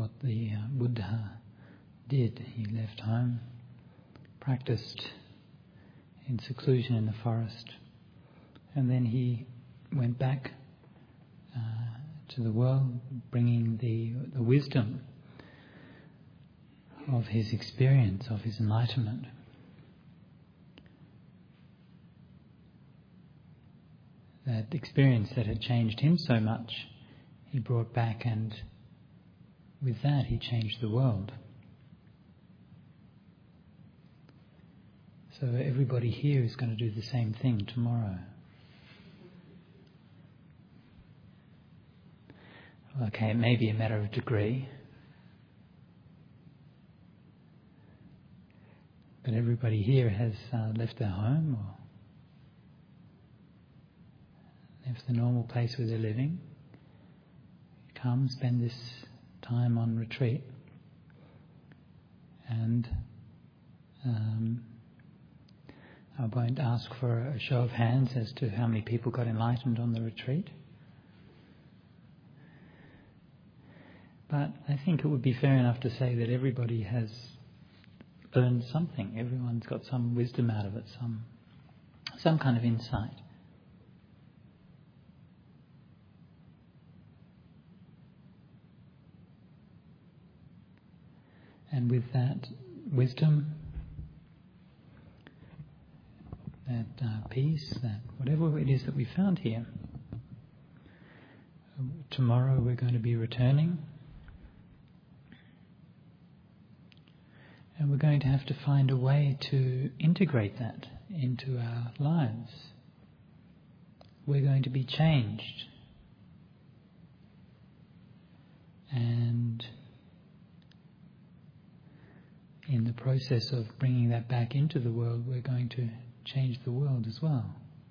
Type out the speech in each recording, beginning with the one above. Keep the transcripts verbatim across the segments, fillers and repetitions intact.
what the uh, Buddha did. He left home, practiced in seclusion in the forest, and then he went back uh, to the world, bringing the, the wisdom of his experience, of his enlightenment. That experience that had changed him so much, he brought back, and with that he changed the world. So everybody here is going to do the same thing tomorrow. Okay, it may be a matter of degree, but everybody here has uh, left their home or left the normal place where they're living. Come, spend this time on retreat, and um, I won't ask for a show of hands as to how many people got enlightened on the retreat. But I think it would be fair enough to say that everybody has learned something. Everyone's got some wisdom out of it, some some kind of insight. And with that wisdom, that uh, peace, that whatever it is that we found here, tomorrow we're going to be returning, and we're going to have to find a way to integrate that into our lives. We're going to be changed. And in the process of bringing that back into the world, we're going to change the world as well.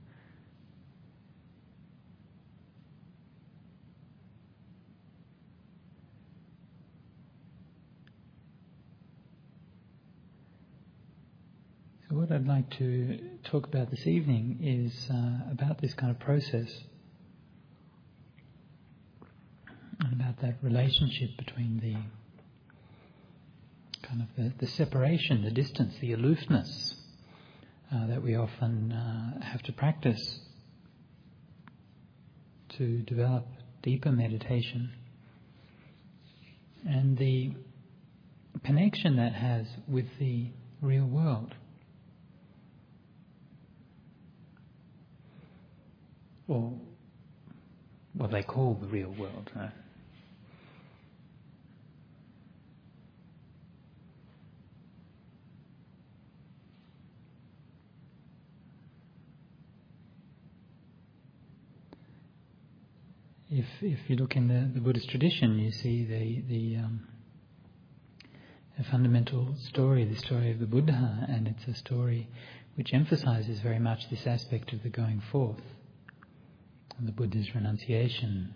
So what I'd like to talk about this evening is uh, about this kind of process, and about that relationship between the kind of the, the separation, the distance, the aloofness uh, that we often uh, have to practice to develop deeper meditation, and the connection that has with the real world, or what they call the real world. Uh, If if you look in the, the Buddhist tradition, you see the the, um, the fundamental story, the story of the Buddha, and it's a story which emphasizes very much this aspect of the going forth, the Buddha's renunciation,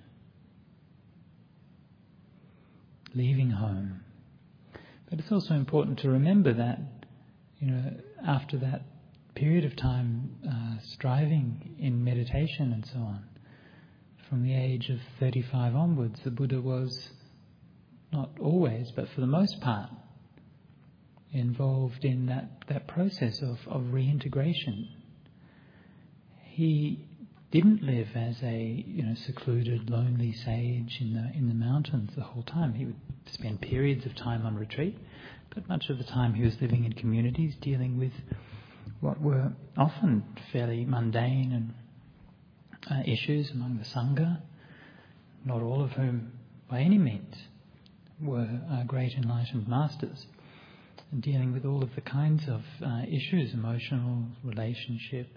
leaving home. But it's also important to remember that, you know, after that period of time uh, striving in meditation and so on, from the age of thirty-five onwards, the Buddha was, not always, but for the most part, involved in that, that process of, of reintegration. He didn't live as a you know secluded, lonely sage in the in the mountains the whole time. He would spend periods of time on retreat, but much of the time he was living in communities, dealing with what were often fairly mundane and Uh, issues among the Sangha, not all of whom by any means were uh, great enlightened masters, and dealing with all of the kinds of uh, issues, emotional, relationship,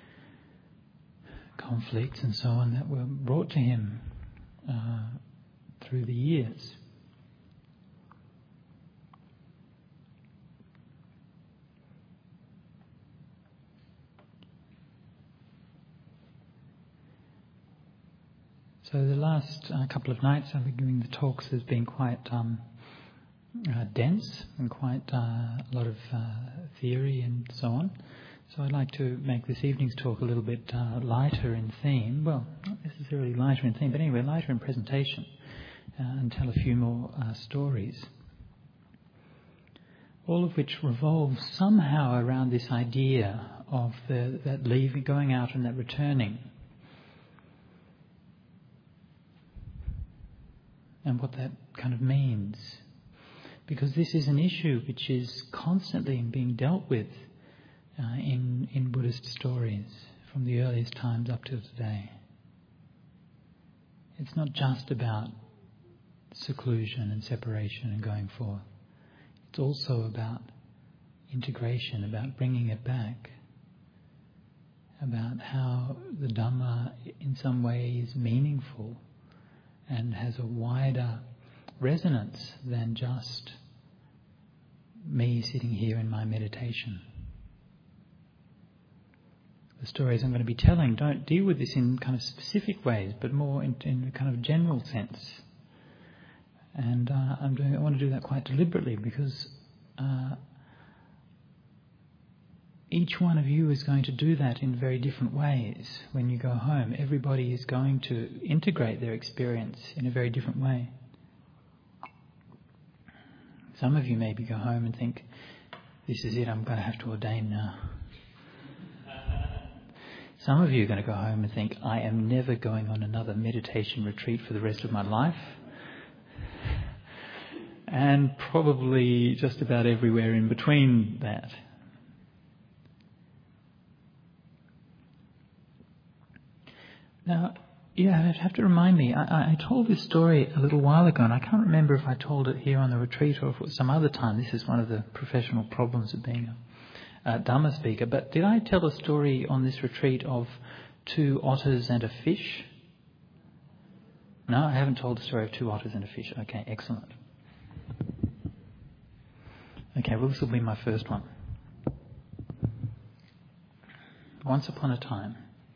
conflicts and so on, that were brought to him uh, through the years. So the last uh, couple of nights I've been giving the talks has been quite um, uh, dense and quite uh, a lot of uh, theory and so on. So I'd like to make this evening's talk a little bit uh, lighter in theme. Well, not necessarily lighter in theme, but anyway, lighter in presentation. uh, and tell a few more uh, stories, all of which revolve somehow around this idea of the, that leaving, going out and that returning, and what that kind of means. Because this is an issue which is constantly being dealt with uh, in, in Buddhist stories from the earliest times up till today. It's not just about seclusion and separation and going forth. It's also about integration, about bringing it back, about how the Dhamma in some way is meaningful and has a wider resonance than just me sitting here in my meditation. The stories I'm going to be telling don't deal with this in kind of specific ways, but more in, in a kind of general sense. And uh, I'm doing. I want to do that quite deliberately because uh, each one of you is going to do that in very different ways when you go home. Everybody is going to integrate their experience in a very different way. Some of you maybe go home and think, this is it, I'm going to have to ordain now. Some of you are going to go home and think, I am never going on another meditation retreat for the rest of my life. And probably just about everywhere in between that. Now, you have to remind me, I, I told this story a little while ago, and I can't remember if I told it here on the retreat or if it was some other time. This is one of the professional problems of being a, a Dhamma speaker. But did I tell a story on this retreat of two otters and a fish? No, I haven't told the story of two otters and a fish. Okay, excellent. Okay, well, this will be my first one. Once upon a time,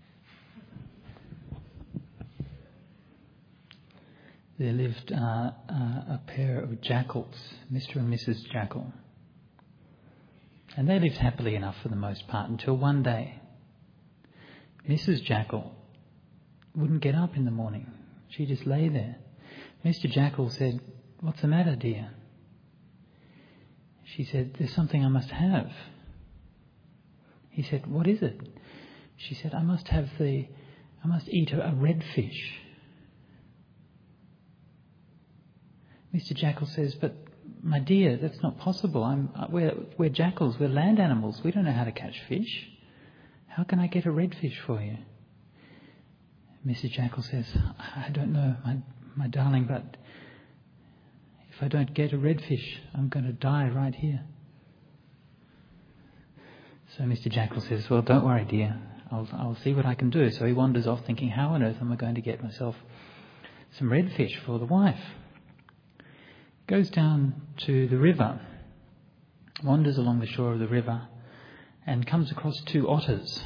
there lived uh, uh, a pair of jackals, Mister and Missus Jackal. And they lived happily enough for the most part until one day, Missus Jackal wouldn't get up in the morning. She just lay there. Mister Jackal said, "What's the matter, dear?" She said, "There's something I must have." He said, "What is it?" She said, I must have the, I must eat a, a red fish." Mister Jackal says, "But my dear, that's not possible. I'm, we're, we're jackals, we're land animals. We don't know how to catch fish. How can I get a red fish for you?" Missus Jackal says, "I don't know, my, my darling, but if I don't get a redfish, I'm going to die right here." So Mister Jackal says, "Well, don't worry, dear. I'll, I'll see what I can do." So he wanders off thinking, how on earth am I going to get myself some redfish for the wife? Goes down to the river, wanders along the shore of the river, and comes across two otters.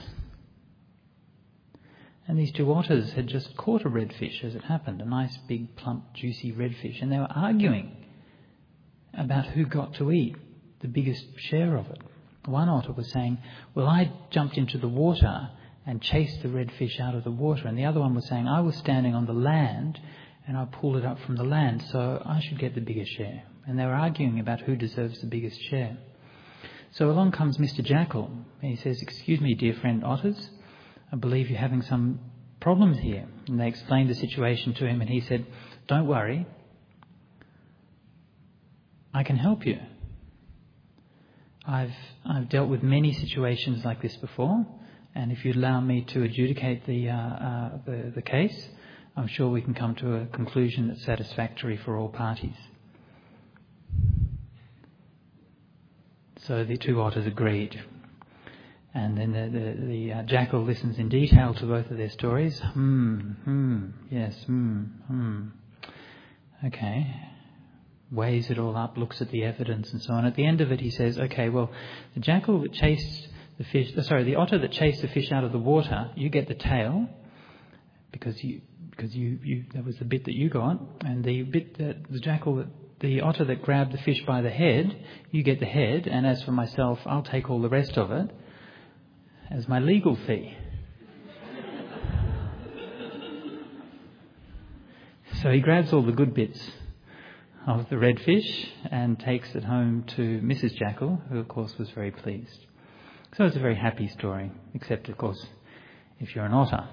And these two otters had just caught a redfish, as it happened, a nice big, plump, juicy redfish, and they were arguing about who got to eat the biggest share of it. One otter was saying, "Well, I jumped into the water and chased the redfish out of the water," and the other one was saying, "I was standing on the land and I pulled it up from the land, so I should get the biggest share." And they were arguing about who deserves the biggest share. So along comes Mister Jackal, and he says, "Excuse me, dear friend otters, I believe you're having some problems here." And they explained the situation to him, and he said, "Don't worry, I can help you. I've I've dealt with many situations like this before, and if you'd allow me to adjudicate the uh, uh, the, the case, I'm sure we can come to a conclusion that's satisfactory for all parties." So the two otters agreed. And then the, the, the uh, jackal listens in detail to both of their stories. Hmm, hmm, yes, hmm, hmm. Okay. Weighs it all up, looks at the evidence and so on. At the end of it he says, okay, well, the jackal that chased the fish, uh, sorry, the otter that chased the fish out of the water, you get the tail, because you, because you, you, that was the bit that you got, and the bit that the jackal that, the otter that grabbed the fish by the head, you get the head, and as for myself, I'll take all the rest of it as my legal fee. So he grabs all the good bits of the red fish and takes it home to Missus Jackal, who of course was very pleased. So it's a very happy story, except of course if you're an otter.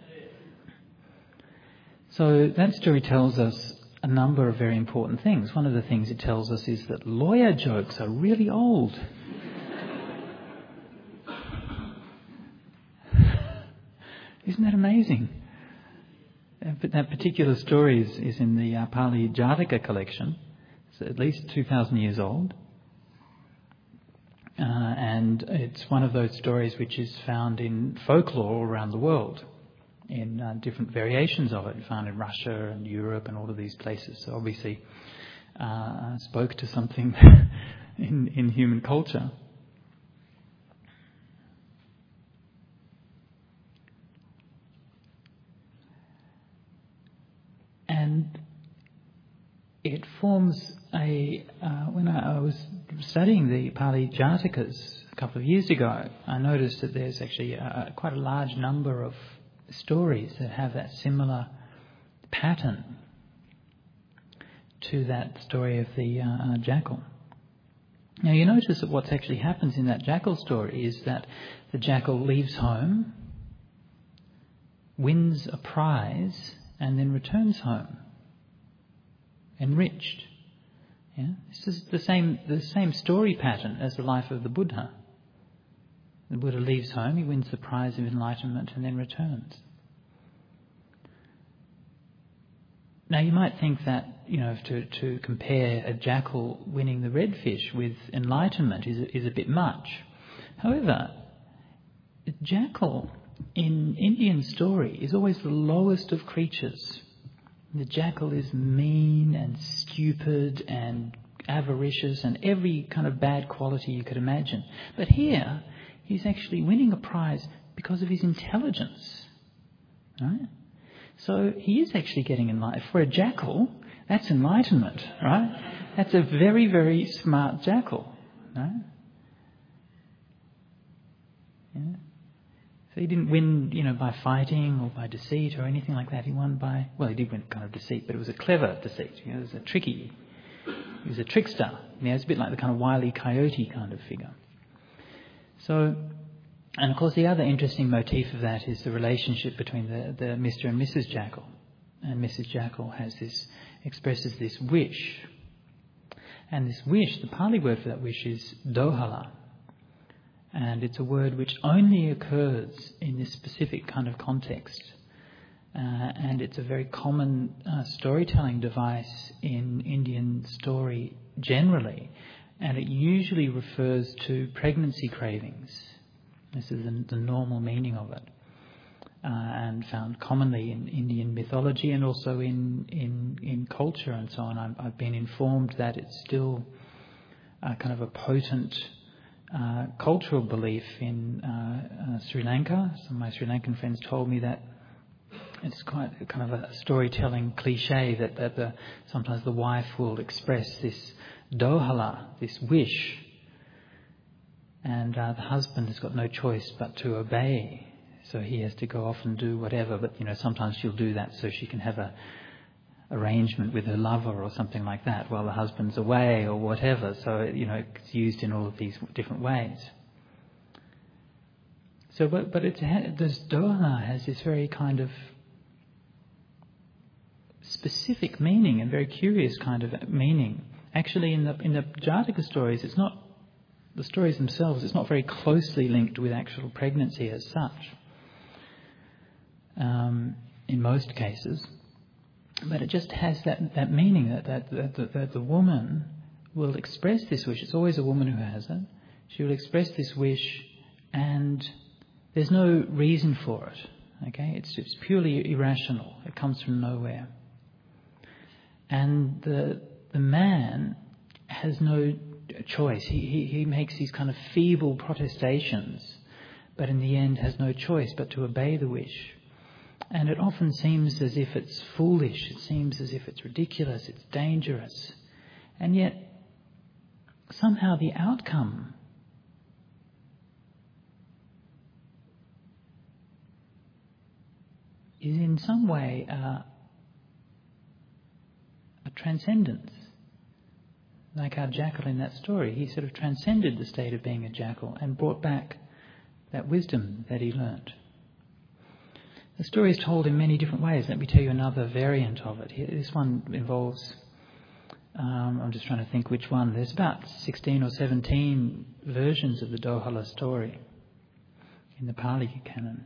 So that story tells us a number of very important things. One of the things it tells us is that lawyer jokes are really old. Isn't that amazing? But that particular story is, is in the uh, Pali Jataka collection. It's at least two thousand years old. Uh, and it's one of those stories which is found in folklore all around the world, in uh, different variations of it, found in Russia and Europe and all of these places. So obviously uh, spoke to something in, in human culture. And it forms a... Uh, when I, I was studying the Pali Jatakas a couple of years ago, I noticed that there's actually a, quite a large number of stories that have that similar pattern to that story of the uh, uh, jackal. Now you notice that what actually happens in that jackal story is that the jackal leaves home, wins a prize, and then returns home, enriched. Yeah? This is the same the same story pattern as the life of the Buddha. The Buddha leaves home, he wins the prize of enlightenment, and then returns. Now you might think that, you know, to, to compare a jackal winning the red fish with enlightenment is is a bit much. However, the jackal in Indian story is always the lowest of creatures. The jackal is mean and stupid and avaricious and every kind of bad quality you could imagine. But here, he's actually winning a prize because of his intelligence. Right? So he is actually getting enlightenment. For a jackal, that's enlightenment, right? That's a very, very smart jackal. Right? Yeah. So he didn't win, you know, by fighting or by deceit or anything like that. He won by, well, he did win kind of deceit, but it was a clever deceit. You know, it was a tricky, he was a trickster. You know, it's a bit like the kind of Wile E. Coyote kind of figure. So, and of course the other interesting motif of that is the relationship between the, the Mister and Missus Jackal. And Missus Jackal has this, expresses this wish. And this wish, the Pali word for that wish is dohala. And it's a word which only occurs in this specific kind of context. Uh, and it's a very common uh, storytelling device in Indian story generally. And it usually refers to pregnancy cravings. This is the, the normal meaning of it. Uh, and found commonly in Indian mythology and also in, in, in culture and so on. I've, I've been informed that it's still uh, kind of a potent Uh, cultural belief in uh, uh, Sri Lanka. Some of my Sri Lankan friends told me that it's quite a kind of a storytelling cliche that, that the, sometimes the wife will express this dohala, this wish, and uh, the husband has got no choice but to obey. So he has to go off and do whatever, but you know sometimes she'll do that so she can have a arrangement with her lover or something like that while the husband's away or whatever. So, you know, it's used in all of these different ways. So, but, but it's, this doha has this very kind of specific meaning and very curious kind of meaning. Actually, in the in the Jataka stories, it's not, the stories themselves, it's not very closely linked with actual pregnancy as such, um, in most cases. But it just has that, that meaning that, that, that, that the woman will express this wish. It's always a woman who has it. She will express this wish and there's no reason for it. Okay, It's it's purely irrational. It comes from nowhere. And the the man has no choice. He, he, he makes these kind of feeble protestations, but in the end has no choice but to obey the wish. And it often seems as if it's foolish, it seems as if it's ridiculous, it's dangerous. And yet, somehow the outcome is in some way uh, transcendence. Like our jackal in that story, he sort of transcended the state of being a jackal and brought back that wisdom that he learnt. The story is told in many different ways. Let me tell you another variant of it. This one involves, um, I'm just trying to think which one. There's about sixteen or seventeen versions of the Dohala story in the Pali canon.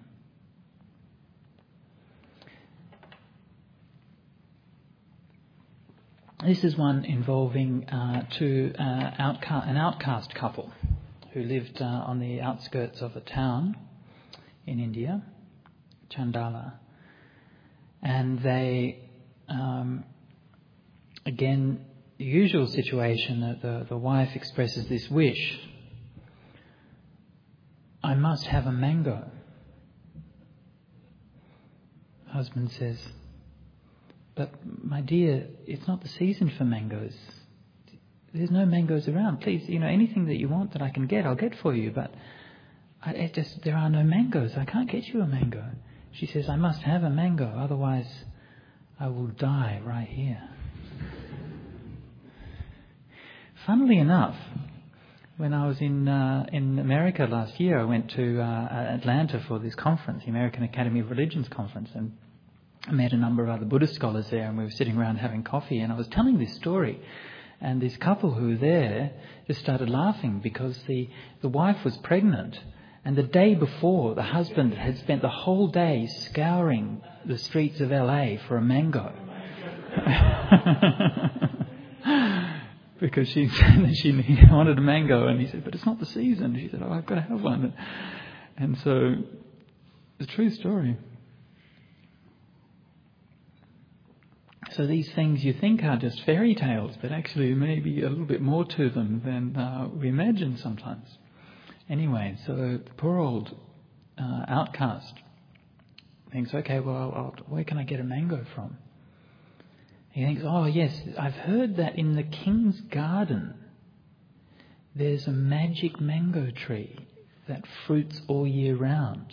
This is one involving uh, two, uh, outca- an outcast couple who lived uh, on the outskirts of a town in India, Chandala. And they, um, again, the usual situation that the, the wife expresses this wish, I must have a mango. Husband says, but my dear, it's not the season for mangoes. There's no mangoes around. Please, you know, anything that you want that I can get, I'll get for you. But I, it just there are no mangoes. I can't get you a mango. She says, I must have a mango, otherwise I will die right here. Funnily enough, when I was in uh, in America last year, I went to uh, Atlanta for this conference, the American Academy of Religions conference, and I met a number of other Buddhist scholars there, and we were sitting around having coffee, and I was telling this story, and this couple who were there just started laughing because the, the wife was pregnant, and the day before, the husband had spent the whole day scouring the streets of L A for a mango. Because she said she wanted a mango, and he said, but it's not the season. She said, oh, I've got to have one. And so, it's a true story. So these things you think are just fairy tales, but actually maybe a little bit more to them than uh, we imagine sometimes. Anyway, so the poor old uh, outcast thinks, okay, well, I'll, where can I get a mango from? He thinks, oh yes, I've heard that in the king's garden there's a magic mango tree that fruits all year round.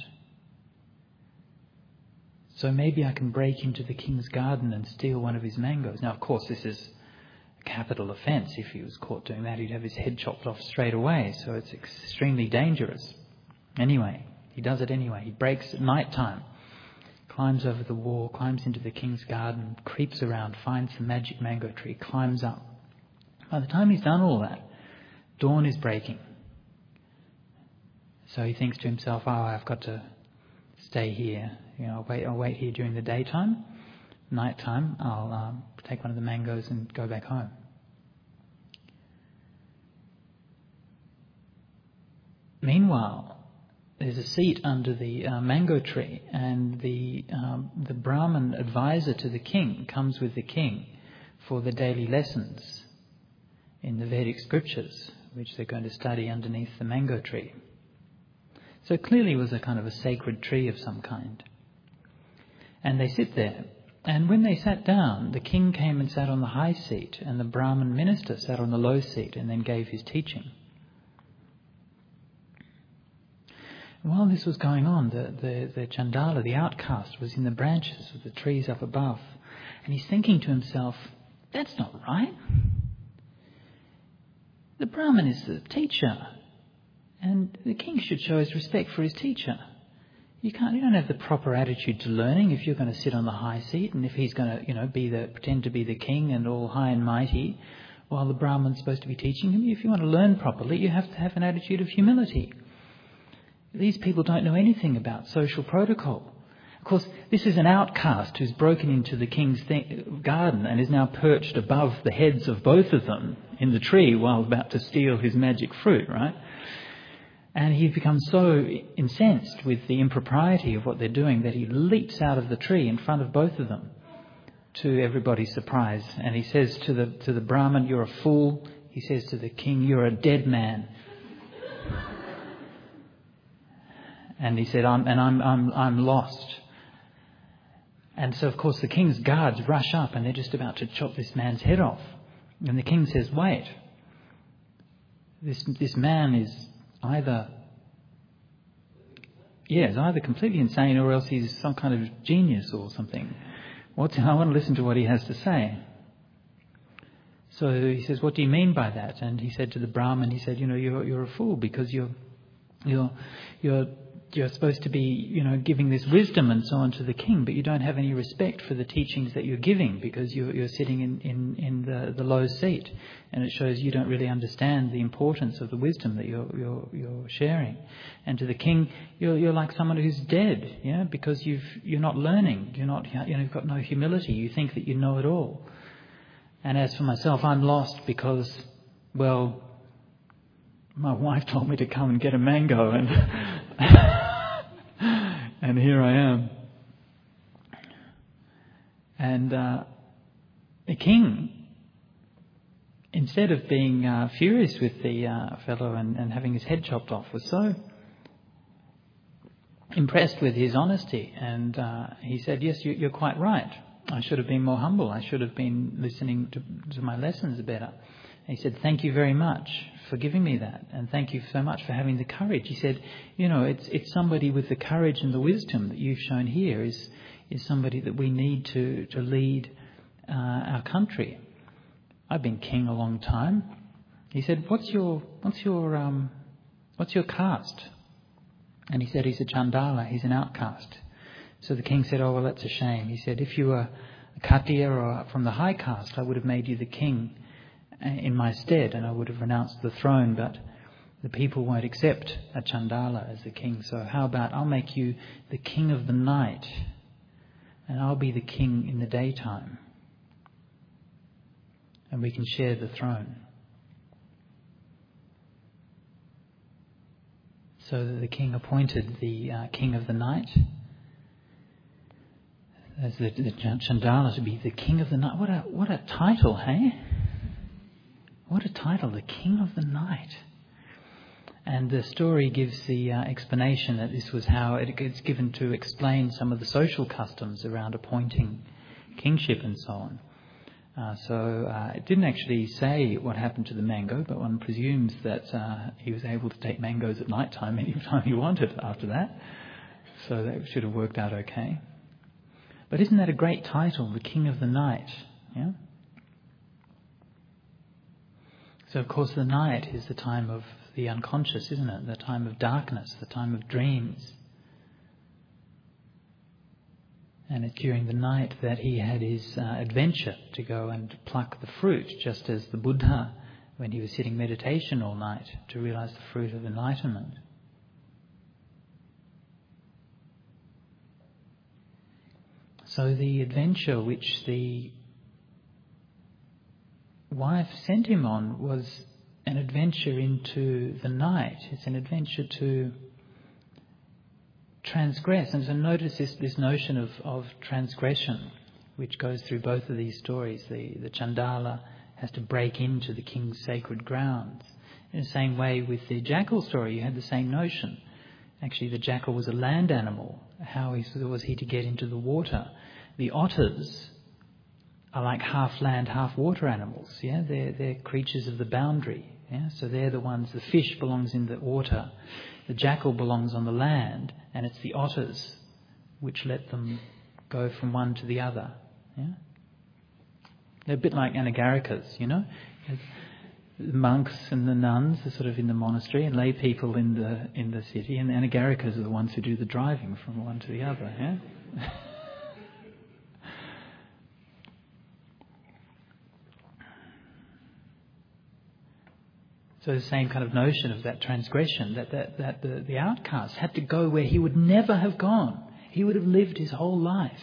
So maybe I can break into the king's garden and steal one of his mangoes. Now, of course, this is a capital offence. If he was caught doing that, he'd have his head chopped off straight away. So it's extremely dangerous. Anyway, he does it anyway. He breaks at night time, climbs over the wall, climbs into the king's garden, creeps around, finds the magic mango tree, climbs up. By the time he's done all that, dawn is breaking. So he thinks to himself, oh, I've got to stay here. You know, I'll wait, I'll wait here during the daytime. Nighttime, I'll um, take one of the mangoes and go back home. Meanwhile, there's a seat under the uh, mango tree, and the um, the Brahmin advisor to the king comes with the king for the daily lessons in the Vedic scriptures, which they're going to study underneath the mango tree. So clearly it was a kind of a sacred tree of some kind. And they sit there. And when they sat down, the king came and sat on the high seat, and the Brahmin minister sat on the low seat and then gave his teaching. And while this was going on, the, the, the Chandala, the outcast, was in the branches of the trees up above. And he's thinking to himself, that's not right. The Brahmin is the teacher, and the king should show his respect for his teacher. You can't. You don't have the proper attitude to learning if you're going to sit on the high seat, and if he's going to, you know, be the pretend to be the king and all high and mighty, while the Brahman's supposed to be teaching him. If you want to learn properly, you have to have an attitude of humility. These people don't know anything about social protocol. Of course, this is an outcast who's broken into the king's th- garden and is now perched above the heads of both of them in the tree while about to steal his magic fruit, right? And he becomes so incensed with the impropriety of what they're doing that he leaps out of the tree in front of both of them, to everybody's surprise. And he says to the to the Brahmin, "You're a fool." He says to the king, "You're a dead man." And he said, "I'm and I'm I'm I'm lost." And so, of course, the king's guards rush up and they're just about to chop this man's head off. And the king says, "Wait. This this man is either, yeah, is either completely insane or else he's some kind of genius or something. What's, I want to listen to what he has to say." So he says, what do you mean by that? And he said to the Brahmin, he said, you know, you're you're a fool because you're you're you're you're supposed to be, you know, giving this wisdom and so on to the king, but you don't have any respect for the teachings that you're giving because you're you're sitting in, in, in the, the low seat, and it shows you don't really understand the importance of the wisdom that you're you're you're sharing. And to the king, you're you're like someone who's dead, yeah, because you've you're not learning, you're not you know you've got no humility. You think that you know it all. And as for myself, I'm lost because, well, my wife told me to come and get a mango, and and here I am. And uh, the king, instead of being uh, furious with the uh, fellow and, and having his head chopped off, was so impressed with his honesty. And uh, he said, yes, you, you're quite right. I should have been more humble. I should have been listening to, to my lessons better. And he said, thank you very much for giving me that. And thank you so much for having the courage. He said, you know, it's it's somebody with the courage and the wisdom that you've shown here is is somebody that we need to, to lead uh, our country. I've been king a long time. He said, what's your what's your um what's your caste? And he said, he's a Chandala, he's an outcast. So the king said, oh, well, that's a shame. He said, if you were a Khattiya or from the high caste, I would have made you the king in my stead and I would have renounced the throne, but the people won't accept a Chandala as the king. So how about I'll make you the king of the night and I'll be the king in the daytime and we can share the throne. So the king appointed the uh, king of the night as the, the Chandala to be the king of the night. What a what a title, hey? What a title, the king of the night. And the story gives the uh, explanation that this was how it gets given to explain some of the social customs around appointing kingship and so on. Uh, so uh, it didn't actually say what happened to the mango, but one presumes that uh, he was able to take mangoes at night time any time he wanted after that. So that should have worked out okay. But isn't that a great title, the King of the Night? Yeah. So of course the night is the time of the unconscious, isn't it? The time of darkness, the time of dreams. And it's during the night that he had his uh, adventure to go and pluck the fruit, just as the Buddha, when he was sitting meditation all night, to realize the fruit of enlightenment. So the adventure which the wife sent him on was an adventure into the night. It's an adventure to transgress. And so notice this, this notion of, of transgression, which goes through both of these stories. The, the Chandala has to break into the king's sacred grounds. In the same way with the jackal story, you had the same notion. Actually, the jackal was a land animal. How was he to get into the water? The otters are like half land, half water animals. Yeah, they're they're creatures of the boundary. Yeah, so they're the ones. The fish belongs in the water, the jackal belongs on the land, and it's the otters which let them go from one to the other. Yeah, they're a bit like Anagarikas, you know. The monks and the nuns are sort of in the monastery, and lay people in the in the city, and the Anagarikas are the ones who do the driving from one to the other. Yeah. So the same kind of notion of that transgression, that, that, that the, the outcast had to go where he would never have gone. He would have lived his whole life.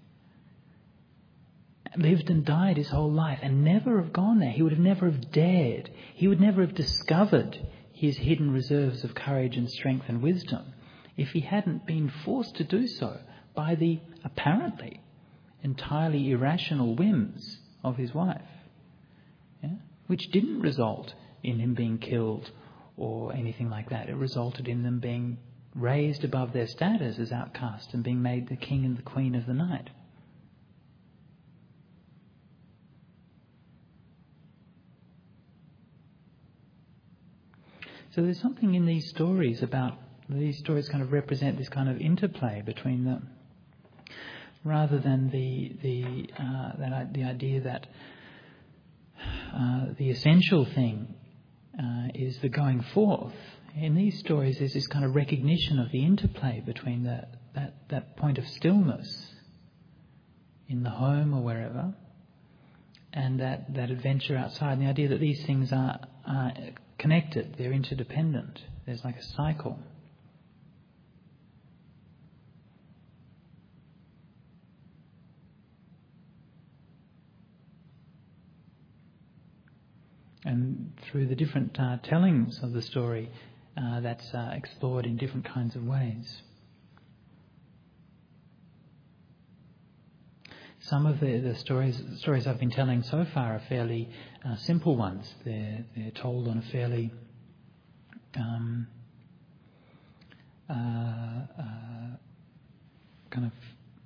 Lived and died his whole life and never have gone there. He would have never have dared. He would never have discovered his hidden reserves of courage and strength and wisdom if he hadn't been forced to do so by the apparently entirely irrational whims of his wife, yeah? Which didn't result in him being killed or anything like that. It resulted in them being raised above their status as outcasts and being made the king and the queen of the night. So there's something in these stories about, these stories kind of represent this kind of interplay between them, rather than the the uh, that the idea that uh, the essential thing uh, is the going forth. In these stories, there's this kind of recognition of the interplay between that, that, that point of stillness in the home or wherever, and that, that adventure outside, and the idea that these things are, are connected, they're interdependent. There's like a cycle. And through the different uh, tellings of the story, uh, that's uh, explored in different kinds of ways. Some of the, the stories the stories I've been telling so far are fairly uh, simple ones. They're, they're told on a fairly um, uh, uh, kind of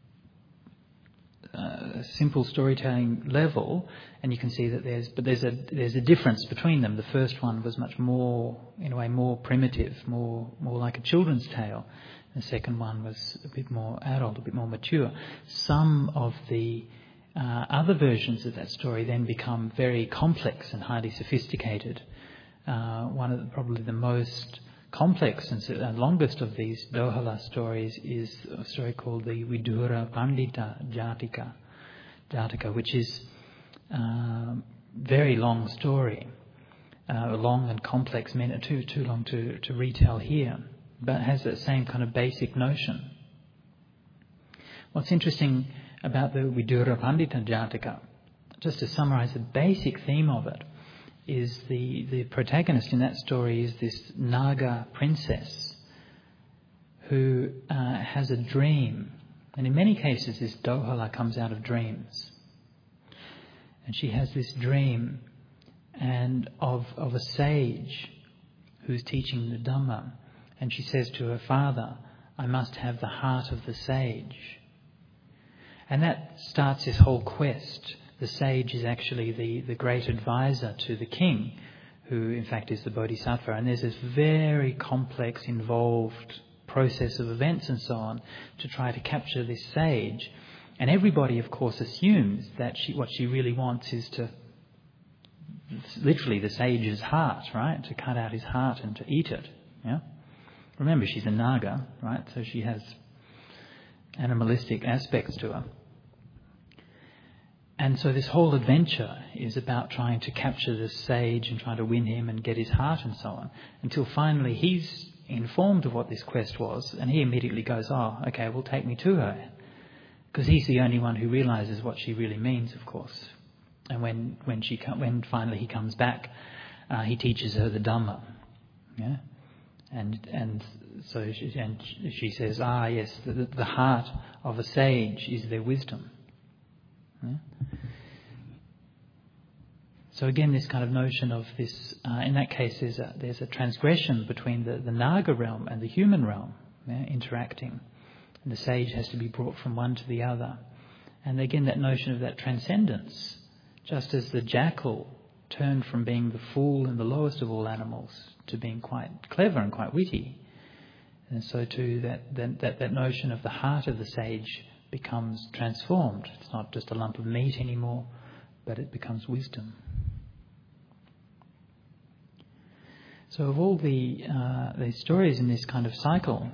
Uh, simple storytelling level, and you can see that there's but there's a there's a difference between them. The first one was much more, in a way, more primitive, more more like a children's tale. The second one was a bit more adult, a bit more mature. Some of the uh, other versions of that story then become very complex and highly sophisticated. Uh, one of the, probably the most complex and longest of these Dohala stories is a story called the Vidura Pandita Jatika, Jataka, which is a uh, very long story, uh, long and complex, meant too too long to, to retell here, but has that same kind of basic notion. What's interesting about the Vidura Pandita Jataka, just to summarise the basic theme of it, is the, the protagonist in that story is this Naga princess who uh, has a dream. And in many cases this Dohala comes out of dreams. And she has this dream and of, of a sage who's teaching the Dhamma. And she says to her father, "I must have the heart of the sage." And that starts this whole quest. The sage is actually the, the great advisor to the king, who in fact is the Bodhisattva. And there's this very complex, involved process of events and so on to try to capture this sage. And everybody, of course, assumes that she, what she really wants is to, literally the sage's heart, right? To cut out his heart and to eat it. Yeah. Remember, she's a Naga, right? So she has animalistic aspects to her. And so this whole adventure is about trying to capture this sage and trying to win him and get his heart and so on, until finally he's informed of what this quest was, and he immediately goes, "Oh, okay, well, take me to her." Because he's the only one who realises what she really means, of course. And when, when, she, when finally he comes back, uh, he teaches her the Dhamma. Yeah? And and so she, and she says, "Ah, yes, the, the heart of a sage is their wisdom." Yeah? So again, this kind of notion of this, uh, in that case, there's a, there's a transgression between the, the Naga realm and the human realm, yeah, interacting. And the sage has to be brought from one to the other. And again, that notion of that transcendence, just as the jackal turned from being the fool and the lowest of all animals to being quite clever and quite witty. And so too, that, that, that, that notion of the heart of the sage becomes transformed. It's not just a lump of meat anymore, but it becomes wisdom. So of all the uh, the stories in this kind of cycle,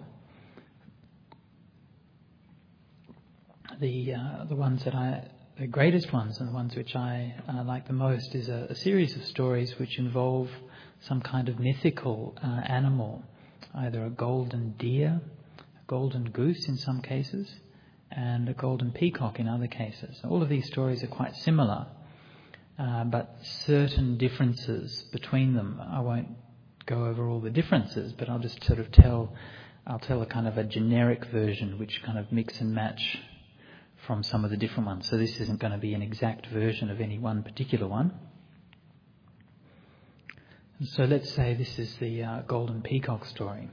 the uh, the ones that I, the greatest ones and the ones which I uh, like the most is a, a series of stories which involve some kind of mythical uh, animal, either a golden deer, a golden goose in some cases, and a golden peacock in other cases. All of these stories are quite similar, uh, but certain differences between them. I won't go over all the differences, but I'll just sort of tell, I'll tell a kind of a generic version which kind of mix and match from some of the different ones. So this isn't going to be an exact version of any one particular one. So let's say this is the uh, golden peacock story.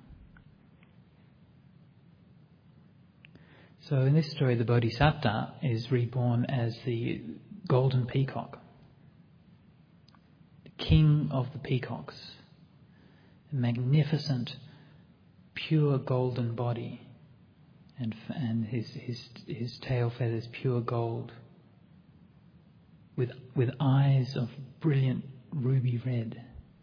So in this story, the Bodhisattva is reborn as the golden peacock, the king of the peacocks, a magnificent, pure golden body, and and his his his tail feathers pure gold. with, with eyes of brilliant ruby red.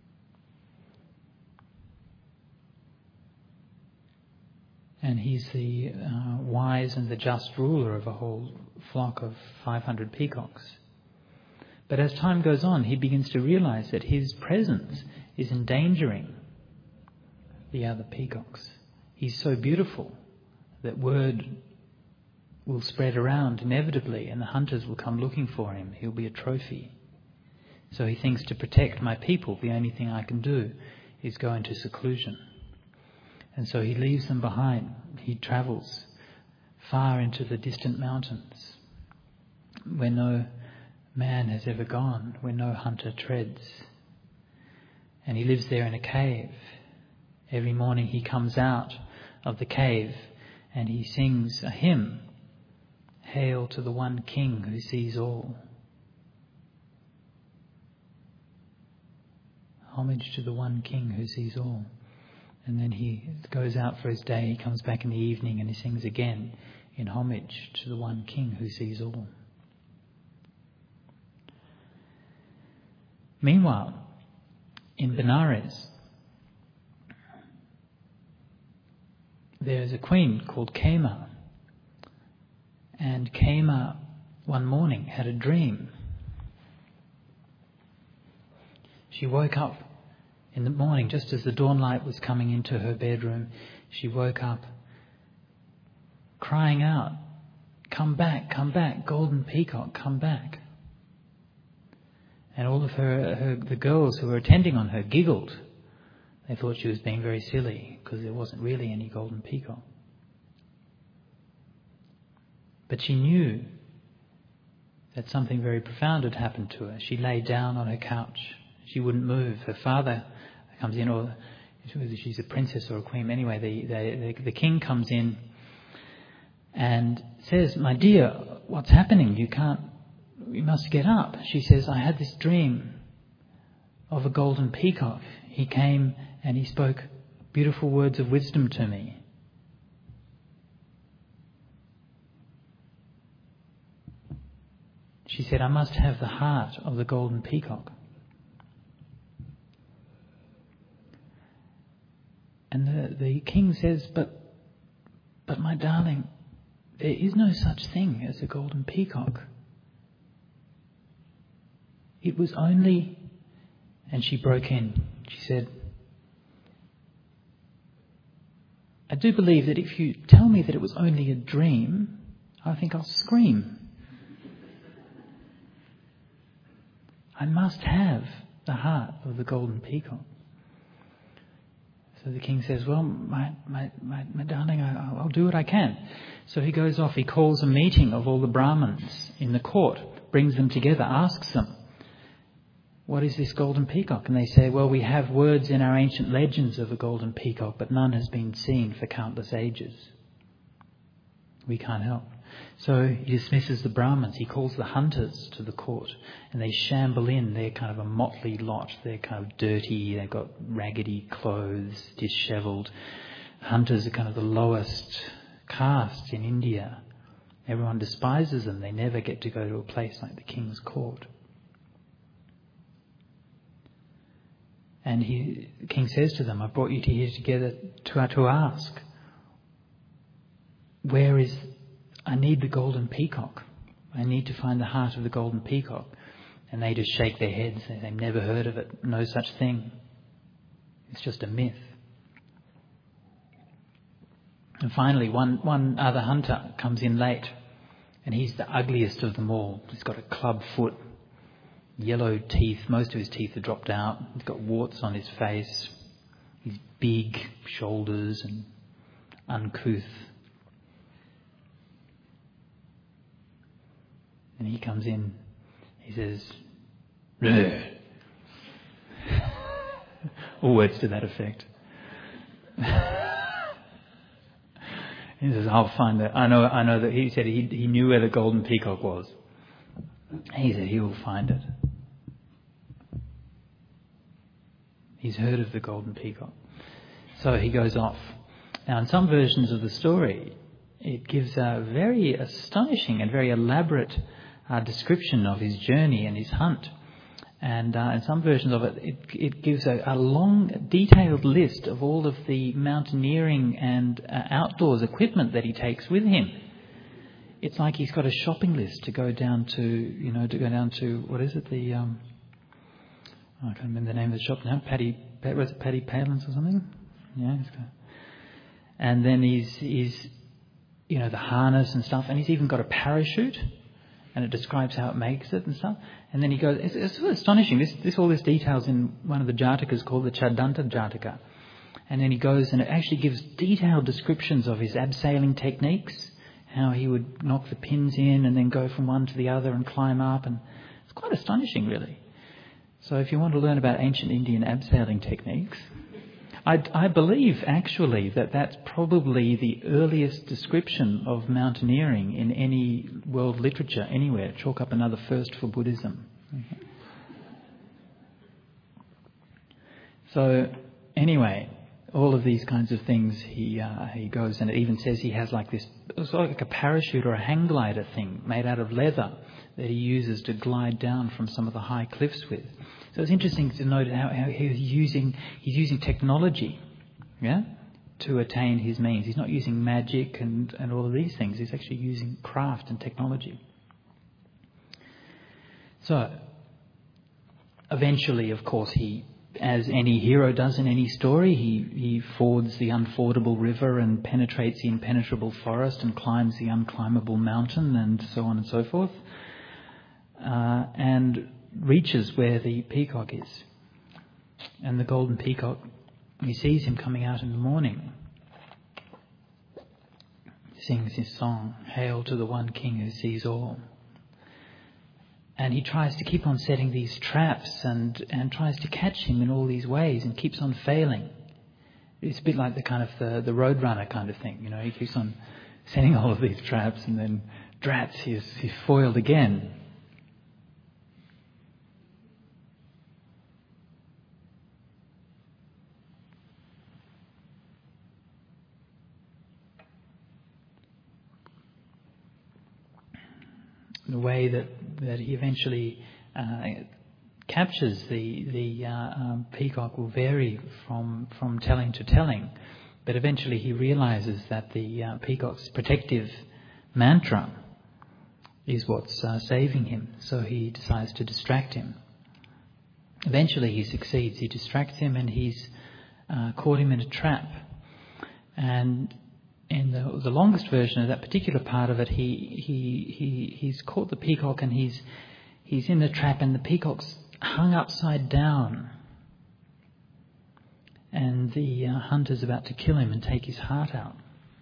And he's the uh, wise and the just ruler of a whole flock of five hundred peacocks. But as time goes on, he begins to realize that his presence is endangering the other peacocks. He's so beautiful that word will spread around inevitably and the hunters will come looking for him. He'll be a trophy. So he thinks, to protect my people, the only thing I can do is go into seclusion. And so he leaves them behind. He travels far into the distant mountains where no man has ever gone, where no hunter treads. And he lives there in a cave. Every morning he comes out of the cave and he sings a hymn. Hail to the one King who sees all. Homage to the one King who sees all. And then he goes out for his day, he comes back in the evening and he sings again in homage to the one King who sees all. Meanwhile, in Benares, there is a queen called Kema. And Kema one morning had a dream. She woke up in the morning, just as the dawn light was coming into her bedroom. She woke up crying out, "Come back, come back, golden peacock, come back." And all of her, her the girls who were attending on her giggled. They thought she was being very silly because there wasn't really any golden peacock. But she knew that something very profound had happened to her. She lay down on her couch. She wouldn't move. Her father comes in, or whether she's a princess or a queen. Anyway, the, the, the, the king comes in and says, "My dear, what's happening? You can't, you must get up." She says, "I had this dream of a golden peacock. He came and he spoke beautiful words of wisdom to me." She said, "I must have the heart of the golden peacock." And the, the king says, but, but my darling, there is no such thing as a golden peacock. It was only, and she broke in, she said, "I do believe that if you tell me that it was only a dream, I think I'll scream. I must have the heart of the golden peacock." So the king says, "Well, my my my, my darling, I, I'll do what I can." So he goes off, he calls a meeting of all the Brahmins in the court, brings them together, asks them, "What is this golden peacock?" And they say, "Well, we have words in our ancient legends of a golden peacock, but none has been seen for countless ages. We can't help." So he dismisses the Brahmins. He calls the hunters to the court and they shamble in. They're kind of a motley lot. They're kind of dirty. They've got raggedy clothes, dishevelled. Hunters are kind of the lowest caste in India. Everyone despises them. They never get to go to a place like the king's court. And he, the king says to them, "I brought you here together to, to ask, where is... I need the golden peacock. I need to find the heart of the golden peacock." And they just shake their heads. They've never heard of it. No such thing. It's just a myth. And finally, one, one other hunter comes in late. And he's the ugliest of them all. He's got a club foot, yellow teeth. Most of his teeth are dropped out. He's got warts on his face. He's big shoulders and uncouth. And he comes in, he says, "Bleh." All words to that effect. He says, "I'll find it. I know, I know that," he said he, he knew where the golden peacock was. He said he will find it. He's heard of the golden peacock. So he goes off. Now, in some versions of the story, it gives a very astonishing and very elaborate uh, description of his journey and his hunt. And uh, in some versions of it, it, it gives a, a long, detailed list of all of the mountaineering and uh, outdoors equipment that he takes with him. It's like he's got a shopping list to go down to, you know, to go down to, what is it, the, um, oh, I can't remember the name of the shop now, Paddy, was it Paddy Palin's or something? Yeah. He's got, and then he's, he's, you know, the harness and stuff, and he's even got a parachute, and it describes how it makes it and stuff. And then he goes, it's, it's astonishing, this, this all this details in one of the Jatakas called the Chadanta Jataka. And then he goes and it actually gives detailed descriptions of his abseiling techniques, how he would knock the pins in and then go from one to the other and climb up. And it's quite astonishing, really. So if you want to learn about ancient Indian abseiling techniques, I, I believe actually that that's probably the earliest description of mountaineering in any world literature anywhere. Chalk up another first for Buddhism. Okay. So anyway, all of these kinds of things he uh, he goes, and it even says he has like this, it's like a parachute or a hang glider thing made out of leather that he uses to glide down from some of the high cliffs with. So it's interesting to note how, how he's using he's using technology, yeah, to attain his means. He's not using magic and, and all of these things. He's actually using craft and technology. So eventually, of course, he, as any hero does in any story, he, he fords the unfordable river and penetrates the impenetrable forest and climbs the unclimbable mountain and so on and so forth, uh, and reaches where the peacock is. And the golden peacock, he sees him coming out in the morning, sings his song, "Hail to the one king who sees all." And he tries to keep on setting these traps and, and tries to catch him in all these ways and keeps on failing. It's a bit like the kind of the, the Roadrunner kind of thing, you know, he keeps on setting all of these traps and then, drats, he's, he's foiled again. The way that, that he eventually uh, captures the the uh, um, peacock will vary from, from telling to telling, but eventually he realizes that the uh, peacock's protective mantra is what's uh, saving him, so he decides to distract him. Eventually he succeeds. He distracts him and he's uh, caught him in a trap. And in the, the longest version of that particular part of it, he he he he's caught the peacock and he's he's in the trap, and the peacock's hung upside down, and the uh, hunter's about to kill him and take his heart out.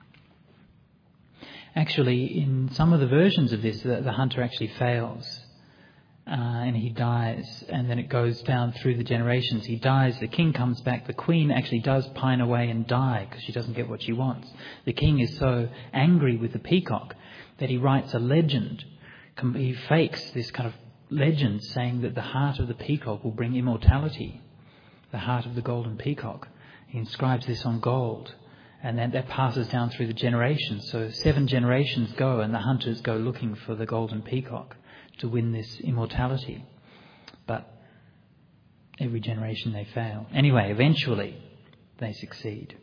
Actually, in some of the versions of this, the, the hunter actually fails. Uh, and he dies, and then it goes down through the generations. He dies, the king comes back, the queen actually does pine away and die because she doesn't get what she wants. The king is so angry with the peacock that he writes a legend. He fakes this kind of legend saying that the heart of the peacock will bring immortality, the heart of the golden peacock. He inscribes this on gold, and then that passes down through the generations. So seven generations go, and the hunters go looking for the golden peacock to win this immortality. But every generation they fail. Anyway, eventually they succeed.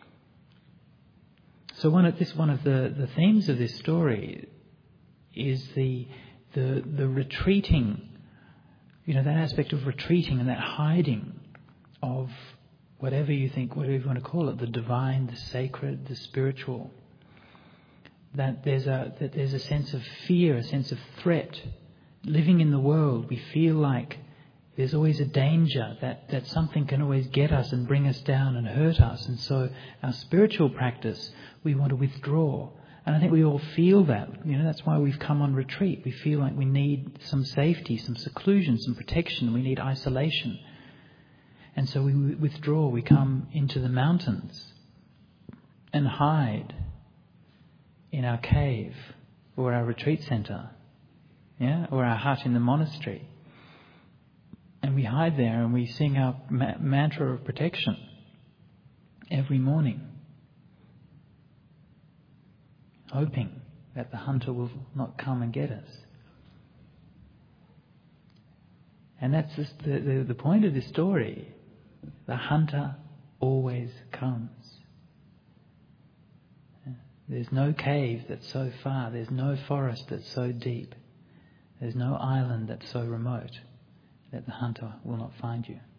So one of this one of the, the themes of this story is the the the retreating, you know, that aspect of retreating and that hiding of whatever you think, whatever you want to call it, the divine, the sacred, the spiritual. That there's a that there's a sense of fear, a sense of threat. Living in the world, we feel like there's always a danger, that, that something can always get us and bring us down and hurt us. And so our spiritual practice, we want to withdraw. And I think we all feel that. You know, that's why we've come on retreat. We feel like we need some safety, some seclusion, some protection. We need isolation. And so we withdraw. We come into the mountains and hide in our cave or our retreat centre, yeah, or our hut in the monastery. And we hide there and we sing our ma- mantra of protection every morning, hoping that the hunter will not come and get us. And that's just the, the, the point of this story. The hunter always comes. There's no cave that's so far. There's no forest that's so deep. There's no island that's so remote that the hunter will not find you.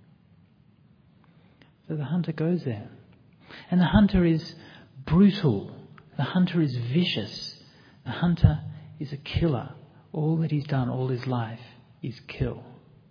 So the hunter goes there. And the hunter is brutal. The hunter is vicious. The hunter is a killer. All that he's done all his life is kill.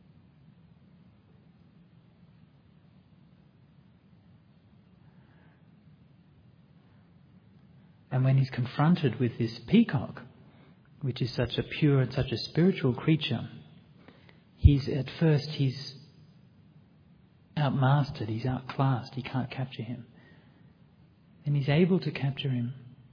And when he's confronted with this peacock, which is such a pure and such a spiritual creature, he's at first he's outmastered, he's outclassed, he can't capture him. And he's able to capture him.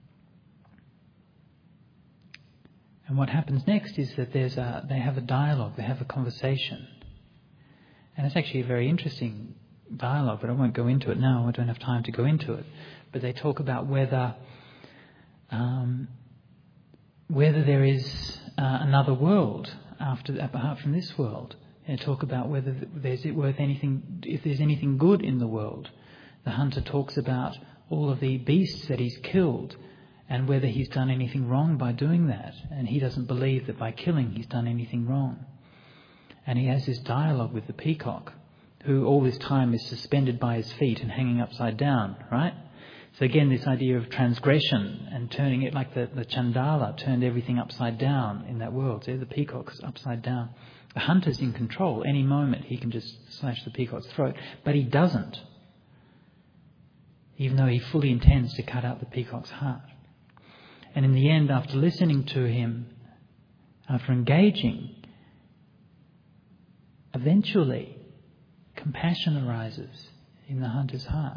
And what happens next is that there's a, they have a dialogue, they have a conversation. And it's actually a very interesting dialogue, but I won't go into it now, I don't have time to go into it. But they talk about whether um, whether there is uh, another world after apart from this world. They talk about whether there's it worth anything, if there's anything good in the world. The hunter talks about all of the beasts that he's killed and whether he's done anything wrong by doing that. And he doesn't believe that by killing he's done anything wrong. And he has this dialogue with the peacock, who all this time is suspended by his feet and hanging upside down, right? So again, this idea of transgression and turning it like the, the Chandala turned everything upside down in that world. So the peacock's upside down. The hunter's in control. Any moment he can just slash the peacock's throat. But he doesn't. Even though he fully intends to cut out the peacock's heart. And in the end, after listening to him, after engaging, eventually compassion arises in the hunter's heart.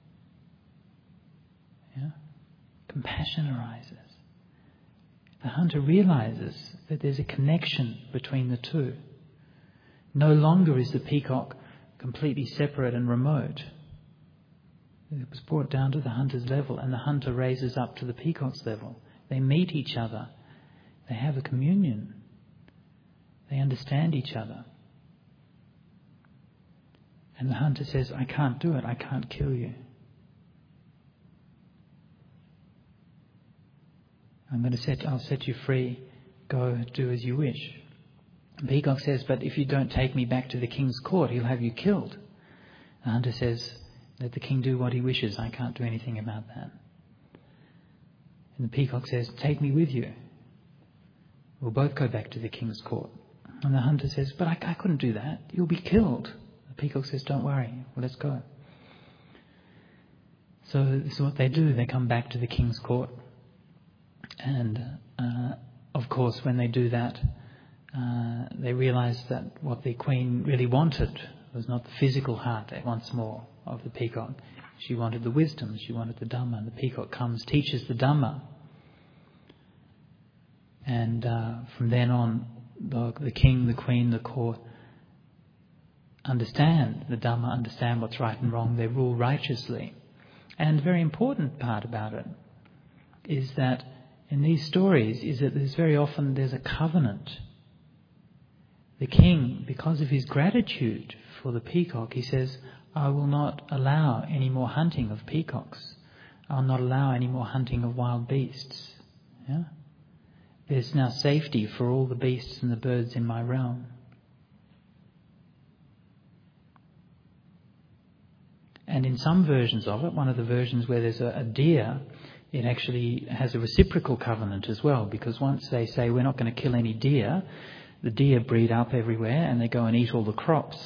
Yeah? Compassion arises. The hunter realizes that there's a connection between the two. No longer is the peacock completely separate and remote. It was brought down to the hunter's level, and the hunter raises up to the peacock's level. They meet each other. They have a communion. They understand each other. And the hunter says, I can't do it. I can't kill you. I'm going to set, I'll set you free. Go do as you wish. The peacock says, but if you don't take me back to the king's court, he'll have you killed. The hunter says, let the king do what he wishes. I can't do anything about that. And the peacock says, take me with you. We'll both go back to the king's court. And the hunter says, but I, I couldn't do that. You'll be killed. The peacock says, don't worry. Well, let's go. So this is what they do. They come back to the king's court. And, uh, of course, when they do that, uh, they realise that what the queen really wanted was not the physical heart once more of the peacock. She wanted the wisdom, she wanted the Dhamma. And the peacock comes, teaches the Dhamma. And uh, from then on, the, the king, the queen, the court understand the Dhamma, understand what's right and wrong. They rule righteously. And the very important part about it is that in these stories is that there's very often there's a covenant. The king, because of his gratitude for the peacock, he says, I will not allow any more hunting of peacocks. I'll not allow any more hunting of wild beasts. Yeah? There's now safety for all the beasts and the birds in my realm. And in some versions of it, one of the versions where there's a, a deer, it actually has a reciprocal covenant as well, because once they say we're not going to kill any deer, the deer breed up everywhere and they go and eat all the crops.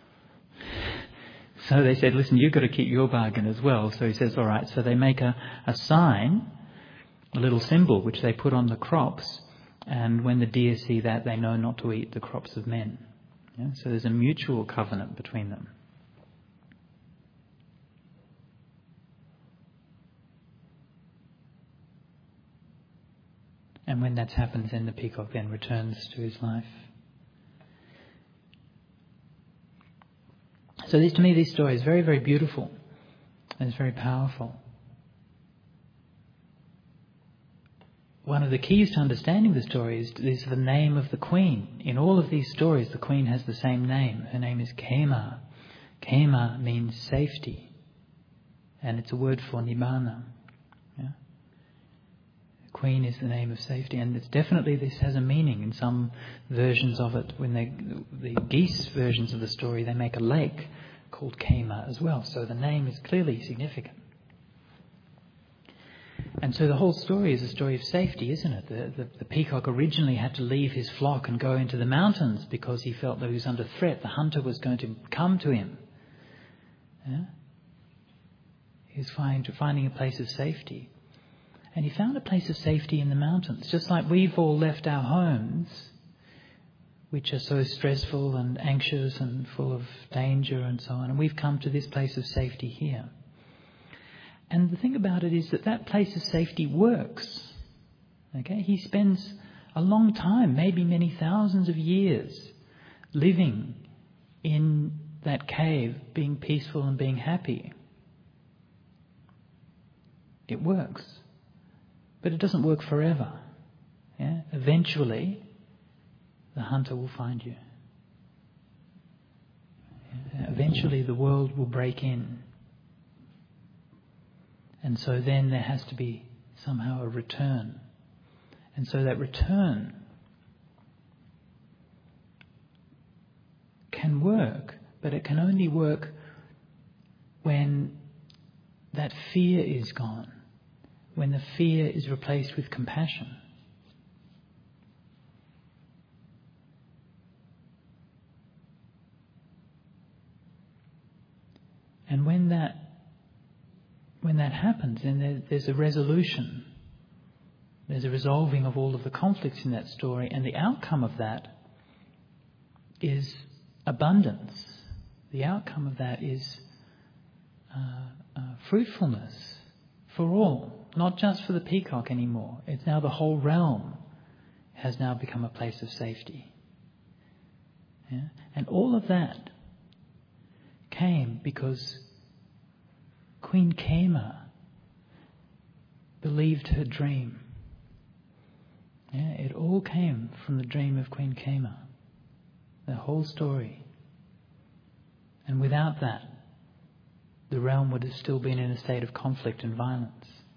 So they said, listen, you've got to keep your bargain as well. So he says, all right. So they make a, a sign, a little symbol, which they put on the crops. And when the deer see that, they know not to eat the crops of men. Yeah? So there's a mutual covenant between them. And when that happens, then the peacock then returns to his life. So this, to me, this story is very, very beautiful. And it's very powerful. What one of the keys to understanding the story is, is the name of the queen. In all of these stories, the queen has the same name. Her name is Khema. Khema means safety, and it's a word for Nibbana. Yeah? Queen is the name of safety, and it's definitely, this has a meaning in some versions of it. When they, the geese versions of the story, they make a lake called Khema as well, so the name is clearly significant. And so the whole story is a story of safety, isn't it? The, the, the peacock originally had to leave his flock and go into the mountains because he felt that he was under threat. The hunter was going to come to him. Yeah? He was find, finding a place of safety. And he found a place of safety in the mountains, just like we've all left our homes, which are so stressful and anxious and full of danger and so on, and we've come to this place of safety here. And the thing about it is that that place of safety works. Okay, he spends a long time, maybe many thousands of years, living in that cave, being peaceful and being happy. It works. But it doesn't work forever. Yeah? Eventually, the hunter will find you. Yeah? Eventually, the world will break in. And so then there has to be somehow a return. And so that return can work, but it can only work when that fear is gone. When the fear is replaced with compassion. And when that when that happens, then there, there's a resolution. There's a resolving of all of the conflicts in that story, and the outcome of that is abundance. The outcome of that is uh, uh, fruitfulness for all. Not just for the peacock anymore. It's now the whole realm has now become a place of safety. Yeah? And all of that came because Queen Khema believed her dream. Yeah? It all came from the dream of Queen Khema. The whole story. And without that, the realm would have still been in a state of conflict and violence.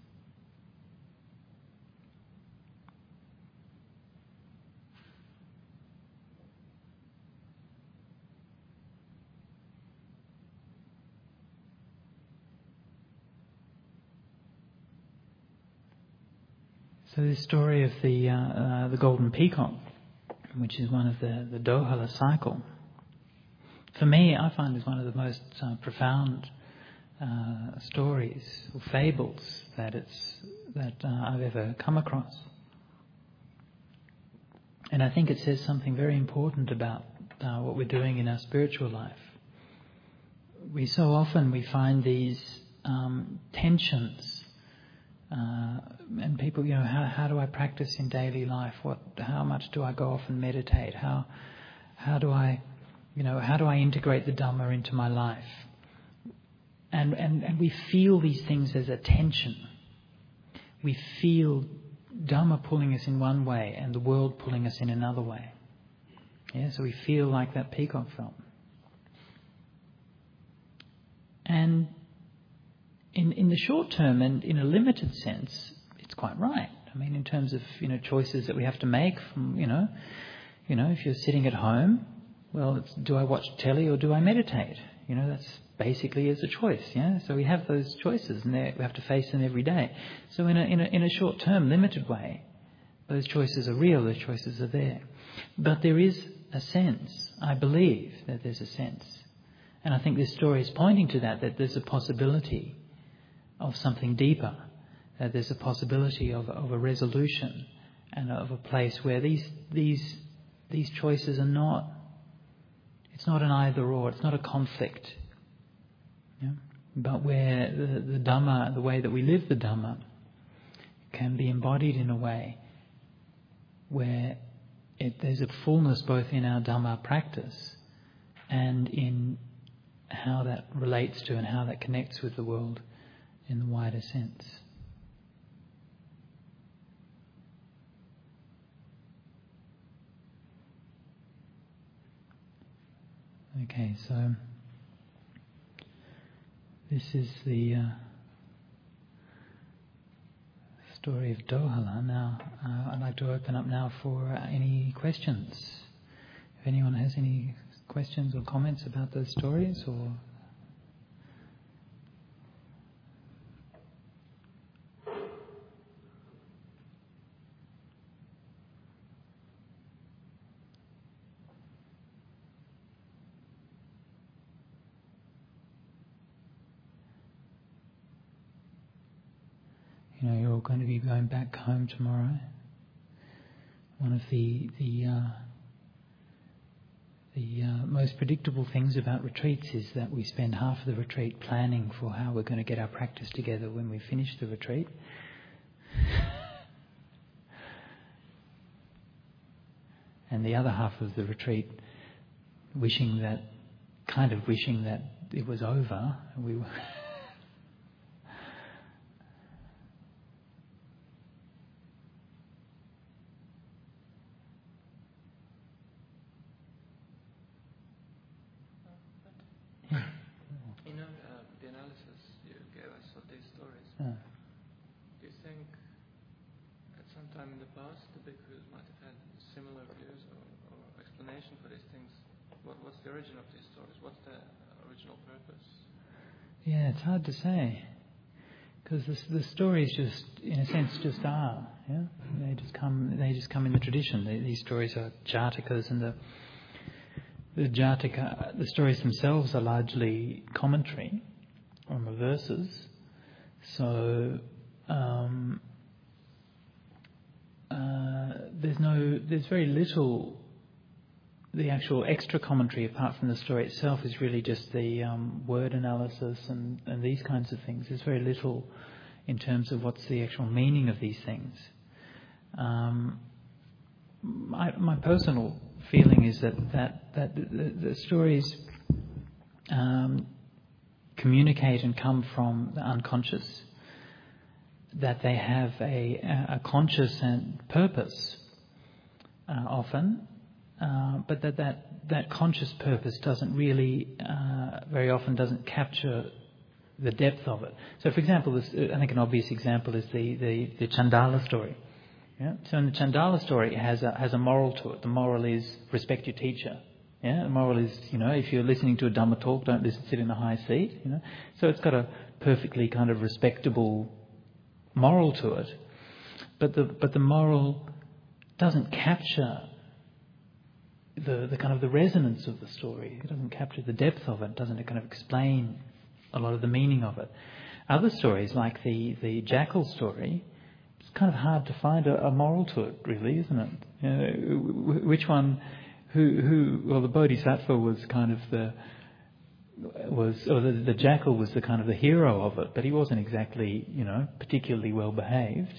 So this story of the uh, uh, the golden peacock, which is one of the, the Dohala cycle, for me, I find is one of the most uh, profound uh, stories or fables that it's that uh, I've ever come across. And I think it says something very important about uh, what we're doing in our spiritual life. We so often we find these um, tensions. Uh, and people, you know, how how do I practice in daily life? What, how much do I go off and meditate? How how do I, you know, how do I integrate the Dhamma into my life? And and and we feel these things as a tension. We feel Dhamma pulling us in one way and the world pulling us in another way. Yeah, so we feel like that peacock felt. And In, in the short term and in a limited sense, it's quite right. I mean, in terms of, you know, choices that we have to make from, you know, you know, if you're sitting at home, well, it's, do I watch telly or do I meditate? You know, that's basically is a choice, yeah? So we have those choices and we have to face them every day. So in a, in a, in a short term, limited way, those choices are real, those choices are there. But there is a sense, I believe that there's a sense. And I think this story is pointing to that, that there's a possibility of something deeper, that there's a possibility of, of a resolution and of a place where these these these choices are not, it's not an either or, it's not a conflict, yeah? But where the, the Dhamma, the way that we live the Dhamma, can be embodied in a way where it, there's a fullness both in our Dhamma practice and in how that relates to and how that connects with the world in the wider sense. Okay, so this is the uh, story of Dohala. Now, uh, I'd like to open up now for uh, any questions. If anyone has any questions or comments about those stories, or you know, you're all going to be going back home tomorrow. One of the the uh, the uh, most predictable things about retreats is that we spend half of the retreat planning for how we're going to get our practice together when we finish the retreat. And the other half of the retreat wishing that, kind of wishing that it was over. We were You know, uh, the analysis you gave us of these stories, uh, do you think at some time in the past the bhikkhus might have had similar views or, or explanation for these things? What, what's the origin of these stories? What's the original purpose? yeah, it's hard to say, because the, the stories just, in a sense, just are. Yeah, they just come. They just come in the tradition. They, these stories are Jatakas, and the the Jataka, the stories themselves are largely commentary on the verses. So um, uh, there's no, there's very little. The actual extra commentary, apart from the story itself, is really just the um, word analysis and, and these kinds of things. There's very little in terms of what's the actual meaning of these things. Um, my, my personal feeling is that that, that the, the stories um, communicate and come from the unconscious, that they have a, a conscious and purpose uh, often. Uh, but that, that that conscious purpose doesn't really, uh, very often doesn't capture the depth of it. So, for example, this, I think an obvious example is the, the, the Chandala story. Yeah? So in the Chandala story, it has a, has a moral to it. The moral is respect your teacher. Yeah? The moral is, you know, if you're listening to a Dhamma talk, don't listen, sit in a high seat. You know? So it's got a perfectly kind of respectable moral to it. But the but the moral doesn't capture the, the kind of the resonance of the story. It doesn't capture the depth of it. It doesn't kind of explain a lot of the meaning of it. Other stories, like the, the jackal story, it's kind of hard to find a, a moral to it, really, isn't it? You know, which one, who, who, well, the Bodhisattva was kind of the, was, or the, the jackal was the kind of the hero of it, but he wasn't exactly, you know, particularly well behaved.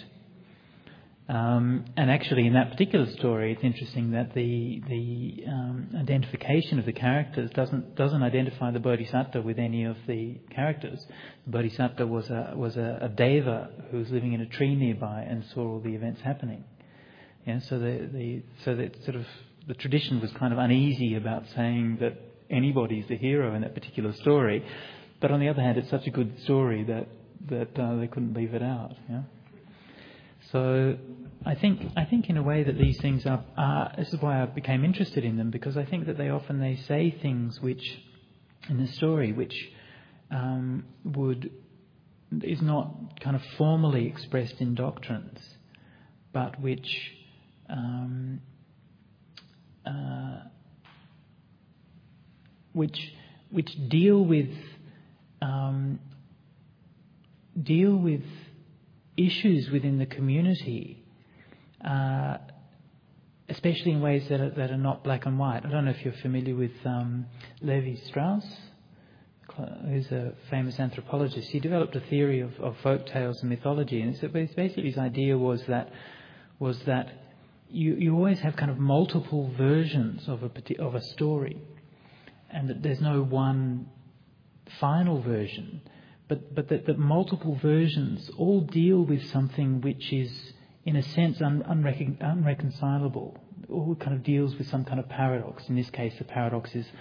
Um, and actually, in that particular story, it's interesting that the the um, identification of the characters doesn't doesn't identify the Bodhisattva with any of the characters. The Bodhisattva was a was a, a deva who was living in a tree nearby and saw all the events happening. Yeah, so the the so that sort of the tradition was kind of uneasy about saying that anybody's the hero in that particular story, but on the other hand, it's such a good story that that uh, they couldn't leave it out. Yeah. So I think I think in a way that these things are, are. This is why I became interested in them, because I think that they often they say things which, in the story, which um, would is not kind of formally expressed in doctrines, but which um, uh, which which deal with um, deal with. issues within the community, uh, especially in ways that are, that are not black and white. I don't know if you're familiar with um, Levi Strauss, who's a famous anthropologist. He developed a theory of, of folk tales and mythology, and it's basically his idea was that was that you, you always have kind of multiple versions of a of a story, and that there's no one final version. But but that, that multiple versions all deal with something which is, in a sense, un, unrecon, unreconcilable. All kind of deals with some kind of paradox. In this case, the paradox is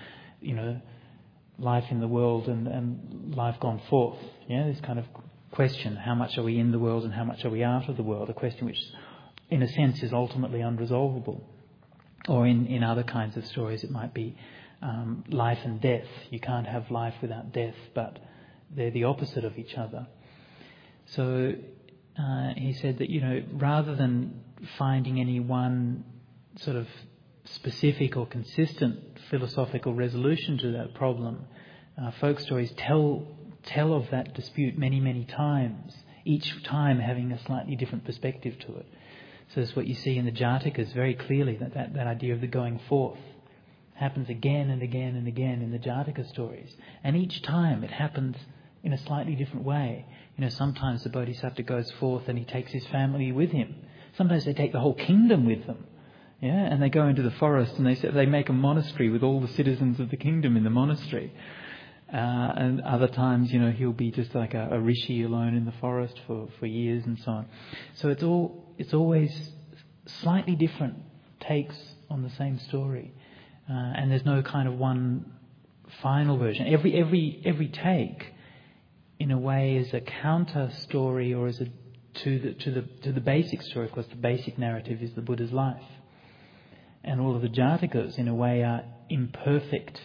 you know, life in the world and, and life gone forth. Yeah, this kind of question: how much are we in the world and how much are we out of the world? A question which, in a sense, is ultimately unresolvable. Or in, in other kinds of stories, it might be um, life and death. You can't have life without death, but they're the opposite of each other. So uh, he said that, you know, rather than finding any one sort of specific or consistent philosophical resolution to that problem, uh, folk stories tell tell of that dispute many, many times, each time having a slightly different perspective to it. So that's what you see in the Jatakas very clearly, that, that, that idea of the going forth happens again and again and again in the Jataka stories. And each time it happens in a slightly different way. You know, sometimes the Bodhisattva goes forth and he takes his family with him. Sometimes they take the whole kingdom with them. Yeah, and they go into the forest and they they make a monastery with all the citizens of the kingdom in the monastery. Uh, and other times, you know, he'll be just like a, a rishi alone in the forest for, for years and so on. So it's all it's always slightly different takes on the same story, uh, and there's no kind of one final version. Every every every take, in a way, is a counter story or is a to the to the to the basic story. Of course, the basic narrative is the Buddha's life, and all of the Jatakas, in a way, are imperfect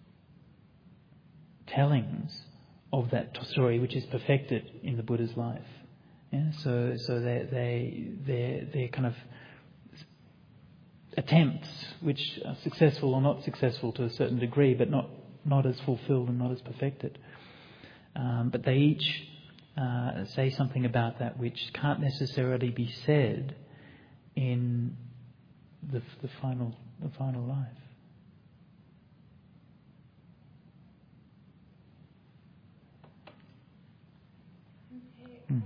tellings of that story, which is perfected in the Buddha's life. Yeah, so so they they they they're kind of attempts which are successful or not successful to a certain degree, but not not as fulfilled and not as perfected. Um, but they each uh, say something about that which can't necessarily be said in the the final the final life. Mm.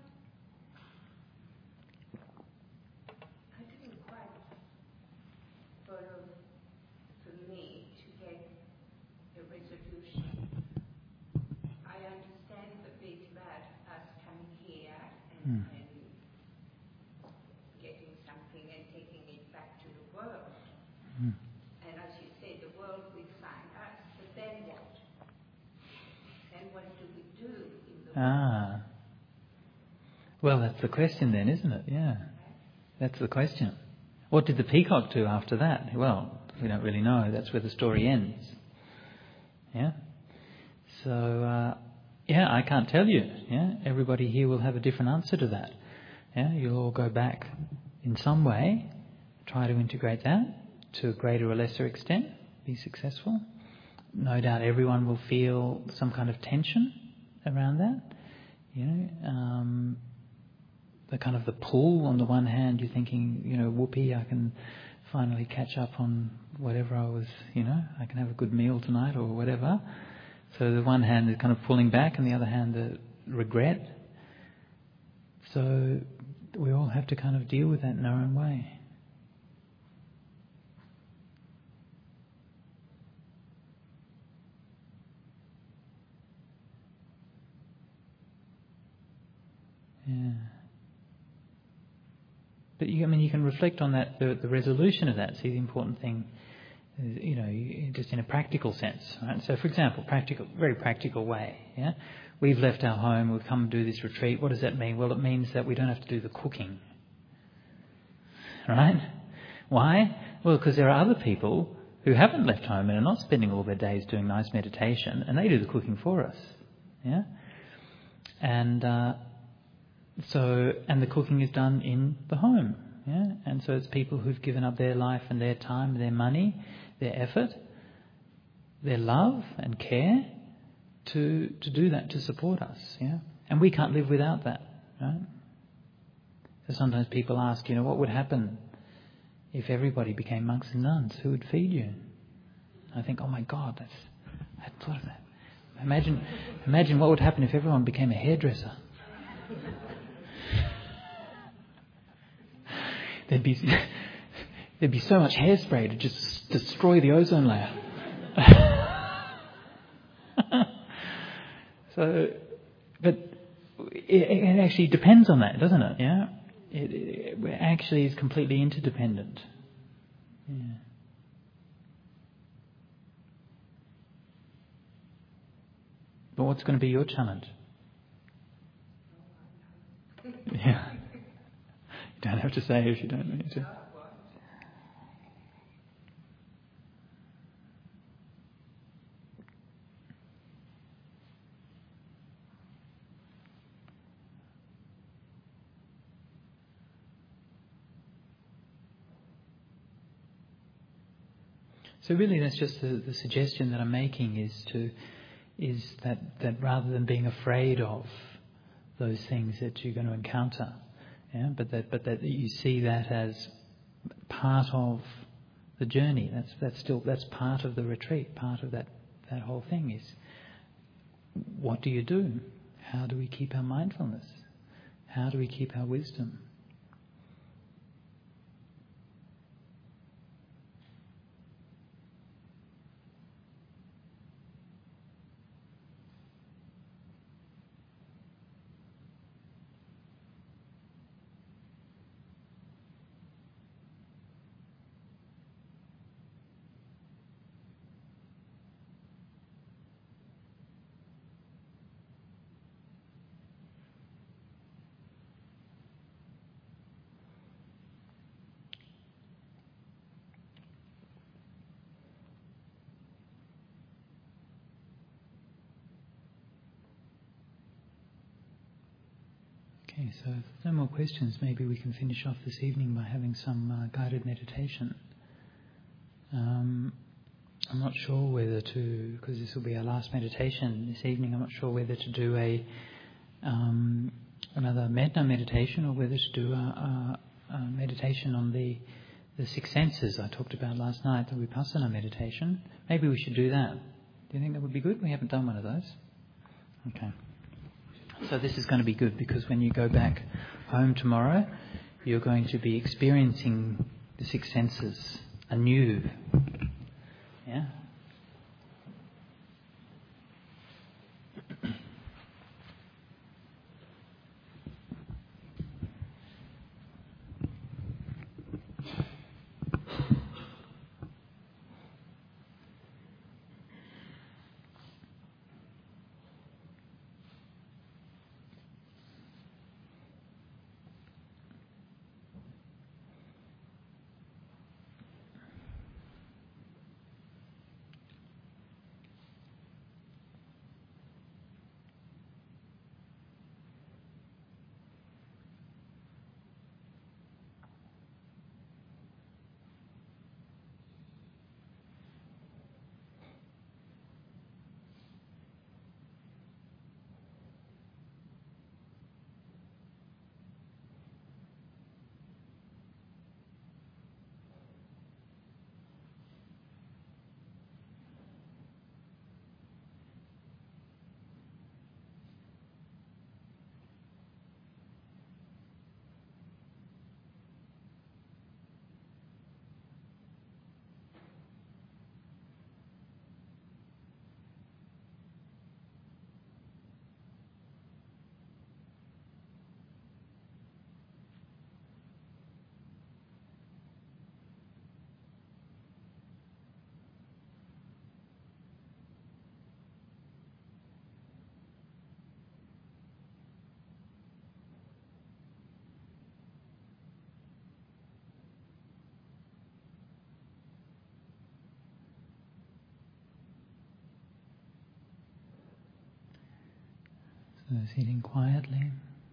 I didn't quite follow for me to get a resolution. I understand the bit about us coming here and, Mm. and getting something and taking it back to the world. Mm. And as you say, the world will find us, but then what? Then what do we do in the Ah. world? Well, that's the question then, isn't it? Yeah. That's the question. What did the peacock do after that? Well, we don't really know. That's where the story ends. Yeah? So, uh, yeah, I can't tell you. Yeah? Everybody here will have a different answer to that. Yeah? You'll all go back in some way, try to integrate that to a greater or lesser extent, be successful. No doubt everyone will feel some kind of tension around that. You know, um, the kind of the pull on the one hand, you're thinking, you know, whoopee, I can finally catch up on whatever I was, you know, I can have a good meal tonight or whatever. So the one hand is kind of pulling back, and the other hand the regret. So we all have to kind of deal with that in our own way. Yeah. But you, I mean, you can reflect on that, the, the resolution of that. See, the important thing is, you know, just in a practical sense, right? So, for example, practical, very practical way. Yeah, we've left our home. We've come to do this retreat. What does that mean? Well, it means that we don't have to do the cooking, right? Why? Well, because there are other people who haven't left home and are not spending all their days doing nice meditation, and they do the cooking for us. Yeah, and. Uh, So, and the cooking is done in the home, yeah. And so it's people who've given up their life and their time, their money, their effort, their love and care to to do that, to support us, yeah. And we can't live without that, right? So sometimes people ask, you know, what would happen if everybody became monks and nuns? Who would feed you? I think, oh my God, that's I hadn't thought of that. Imagine, imagine what would happen if everyone became a hairdresser. There'd be there'd be so much hairspray to just destroy the ozone layer. So, but it, it actually depends on that, doesn't it? Yeah, it, it actually is completely interdependent. Yeah. But what's going to be your challenge? Yeah. You don't have to say if you don't need to. So really that's just the, the suggestion that I'm making is to is that, that rather than being afraid of those things that you're going to encounter, yeah, but that but that you see that as part of the journey. That's that's still that's part of the retreat, part of that, that whole thing is what do you do? How do we keep our mindfulness? How do we keep our wisdom? Okay, so if there's no more questions, maybe we can finish off this evening by having some uh, guided meditation. Um, I'm not sure whether to, because this will be our last meditation this evening, I'm not sure whether to do a um, another Medna meditation or whether to do a, a, a meditation on the the six senses I talked about last night, the Vipassana meditation. Maybe we should do that. Do you think that would be good? We haven't done one of those. Okay. So this is going to be good because when you go back home tomorrow, you're going to be experiencing the six senses anew. Yeah? So sitting quietly.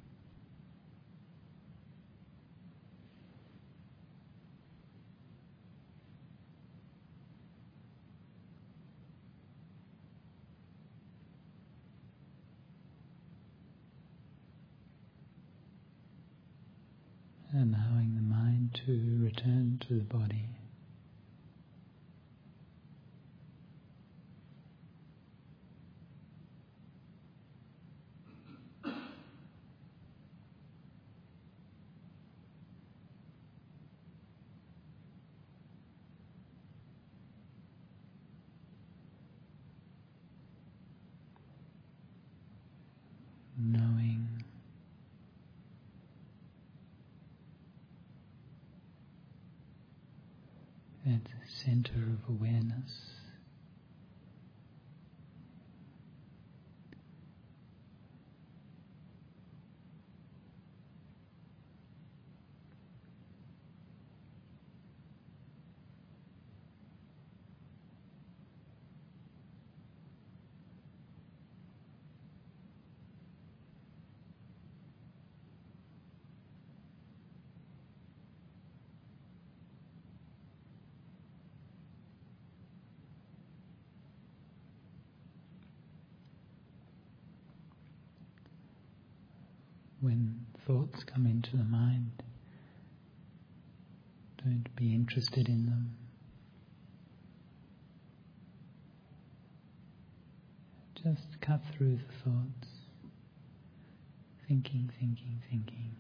Allowing the mind to return to the body. Knowing that center of awareness when thoughts come into the mind, don't be interested in them. Just cut through the thoughts, thinking, thinking, thinking.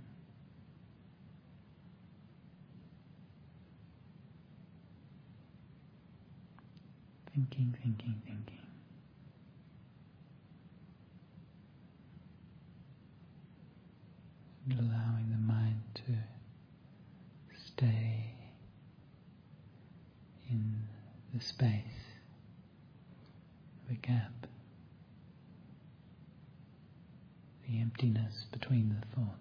Thinking, thinking, thinking. And allowing the mind to stay in the space, the gap, the emptiness between the thoughts.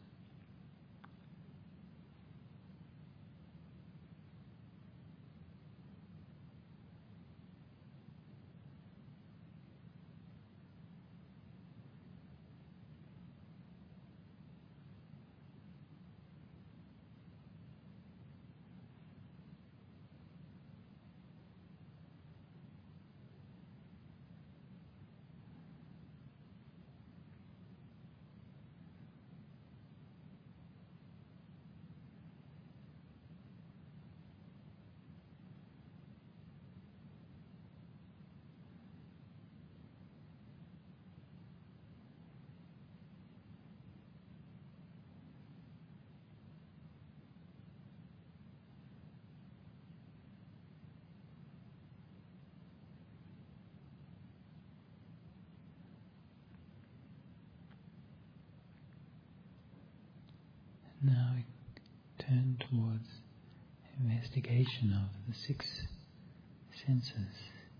Now we turn towards investigation of the six senses.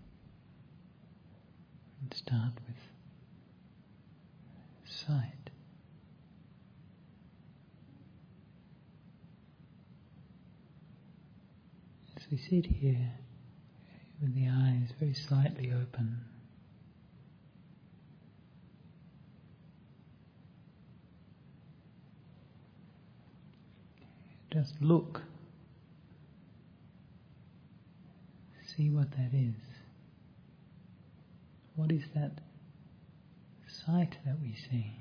And start with sight. As we sit here with the eyes very slightly open, just look, see what that is. What is that sight that we see?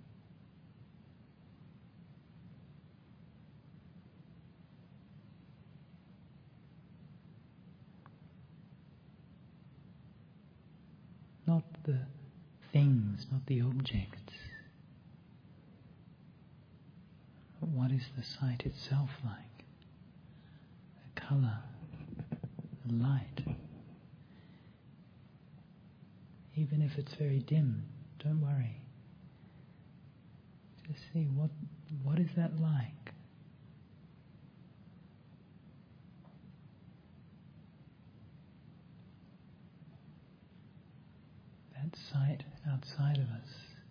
Not the things, not the objects. But what is the sight itself like? The colour, the light. Even if it's very dim, don't worry. Just see what what is that like? That sight outside of us,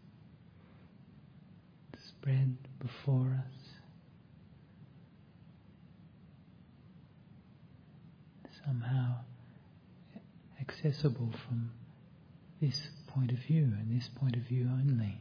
spread before us. Somehow accessible from this point of view and this point of view only.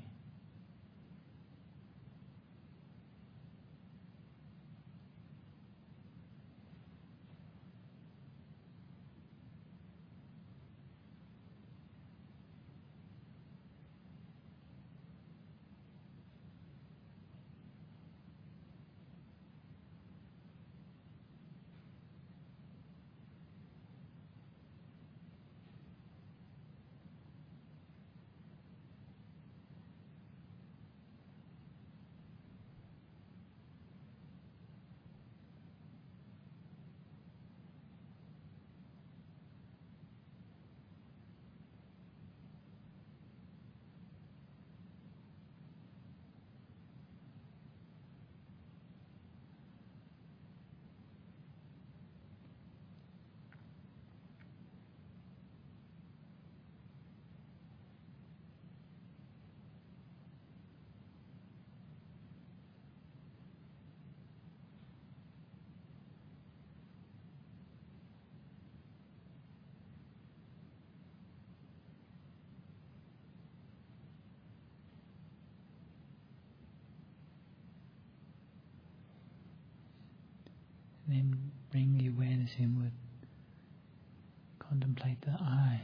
Then bring the awareness inward. Contemplate the eye.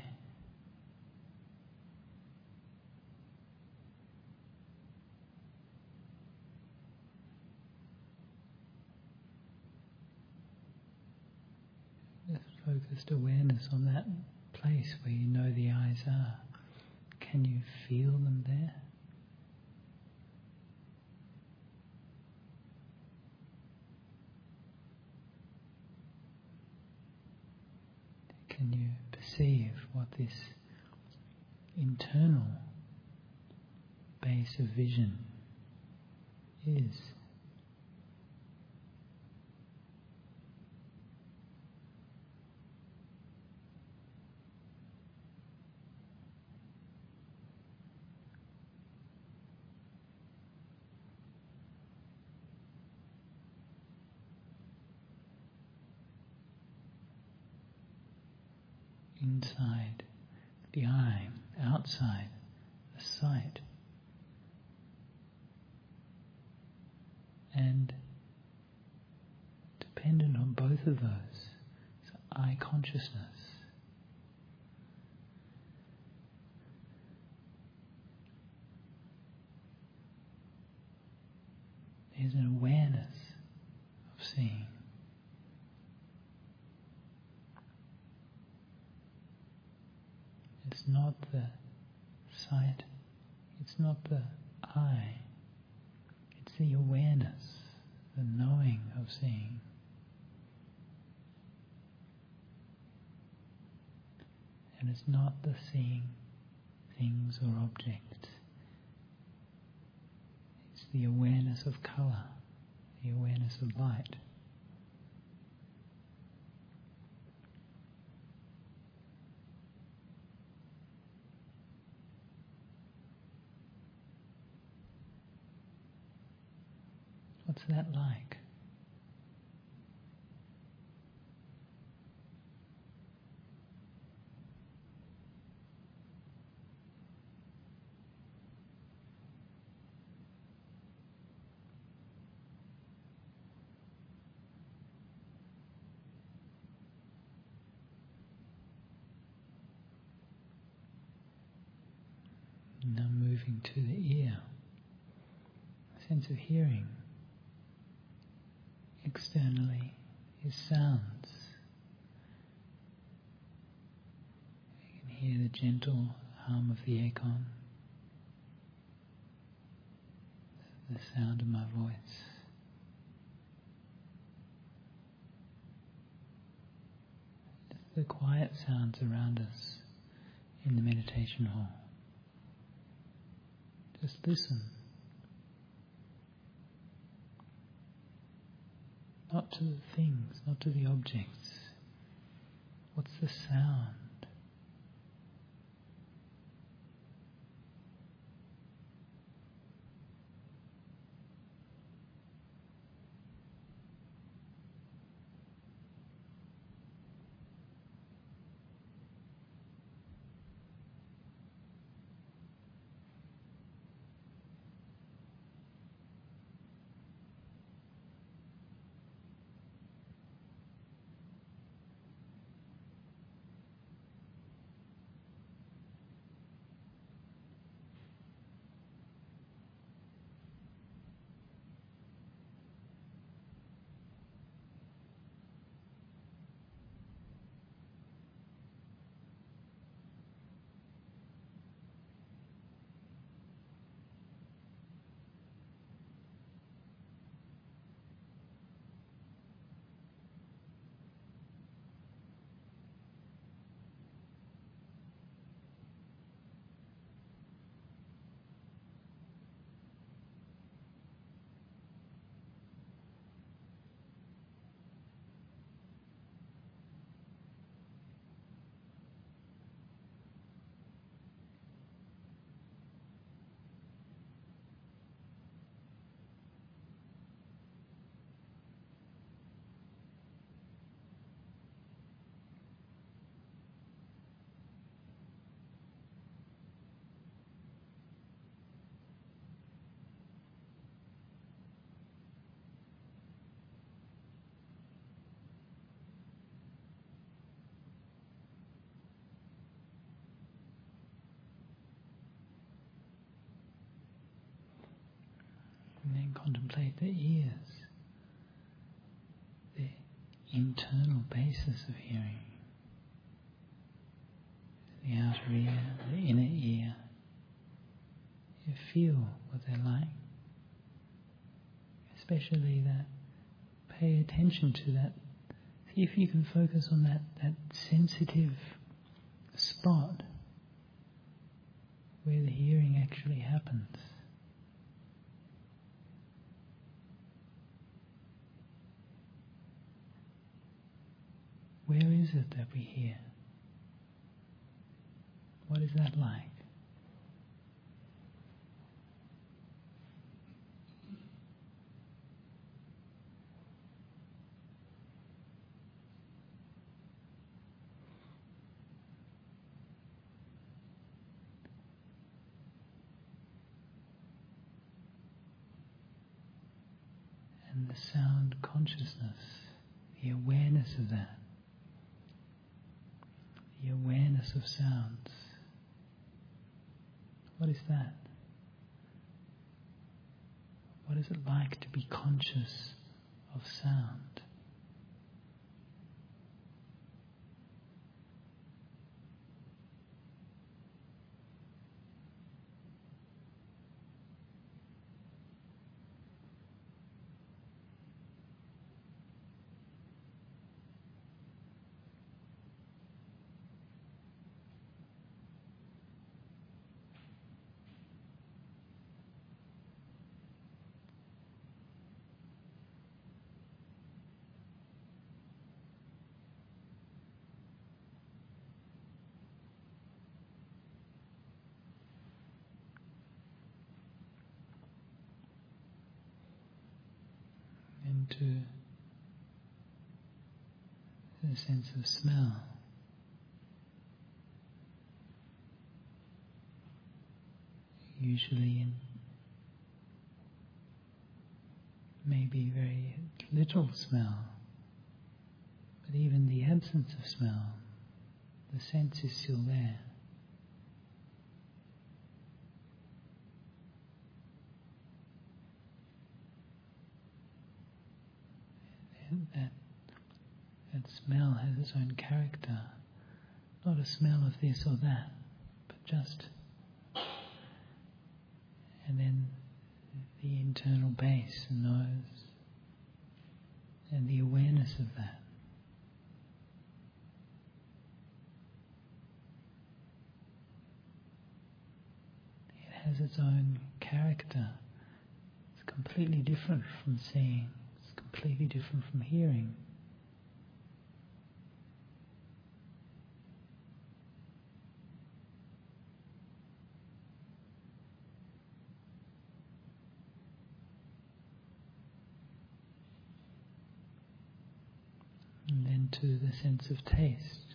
focused awareness on that place where you know the eyes are. Can you feel them there? Can you perceive what this internal base of vision is? Inside the eye, outside the sight, and dependent on both of those is eye consciousness. There's an awareness of seeing. It's not the sight, it's not the eye, it's the awareness, the knowing of seeing. And it's not the seeing things or objects, it's the awareness of colour, the awareness of light. What's that like? Now moving to the ear, a sense of hearing. Externally is sounds. You can hear the gentle hum of the aircon, the sound of my voice. The quiet sounds around us in the meditation hall. Just listen. Not to the things, not to the objects. What's the sound? And then contemplate the ears, the internal basis of hearing. the outer ear, the inner ear. You feel what they're like. Especially that, pay attention to that. See if you can focus on that, that sensitive spot where the hearing actually happens. Where is it that we hear? What is that like? And the sound consciousness, the awareness of that, the awareness of sounds. What is that? What is it like to be conscious of sound? Into the sense of smell. Usually in maybe very little smell, but even the absence of smell, the sense is still there. That, that smell has its own character, not a smell of this or that, but just, and then the internal base, the nose, and the awareness of that. It has its own character. It's completely different from seeing. Completely different from hearing. And then to the sense of taste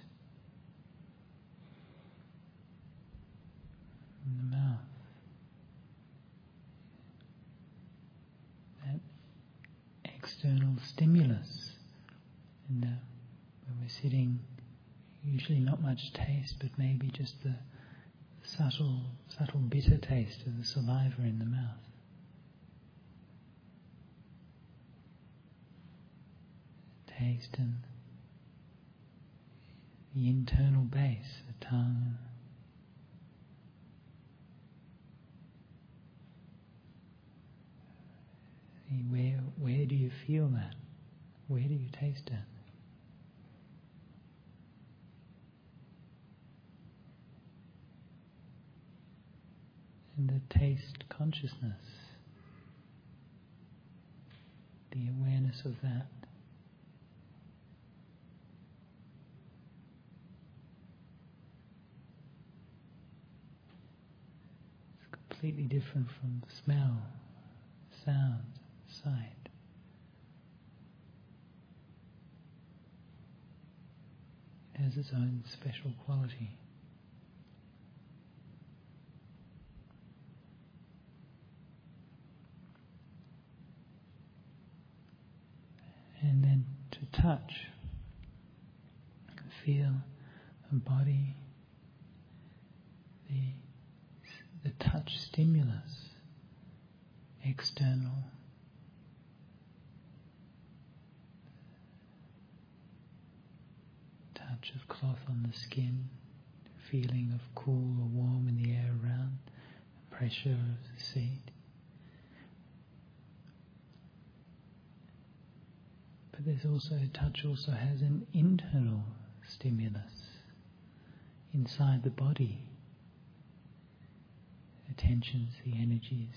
in the mouth. That external stimulus, and uh, when we're sitting, usually not much taste, but maybe just the subtle, subtle bitter taste of the saliva in the mouth. Taste and the internal base, the tongue. Where where do you feel that? Where do you taste it? And the taste consciousness, the awareness of that. It's completely different from smell, sound, sight. It has its own special quality. And then to touch, feel a body, the, the touch stimulus, external, touch of cloth on the skin, feeling of cool or warm in the air around, the pressure of the seat. But there's also, touch also has an internal stimulus inside the body. The tensions, the energies.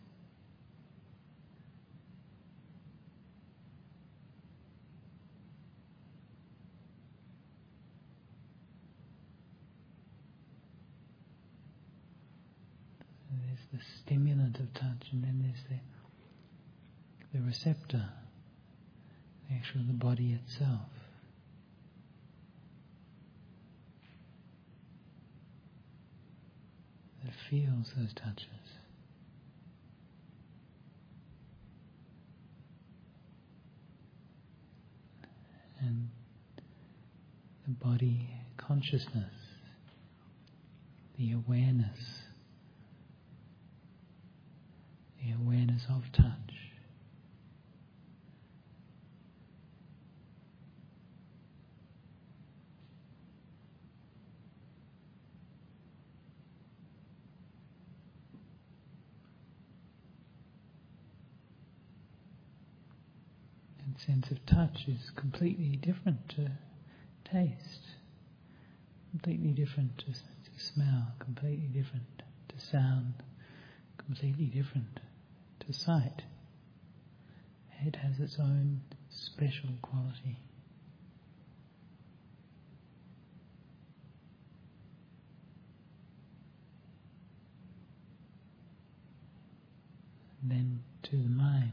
There's the stimulant of touch, and then there's the, the receptor, the actual the body itself. That feels those touches. And the body consciousness, the awareness, the awareness of touch. And sense of touch is completely different to taste, completely different to, to smell, completely different to sound, completely different to sight. It has its own special quality. And then to the mind.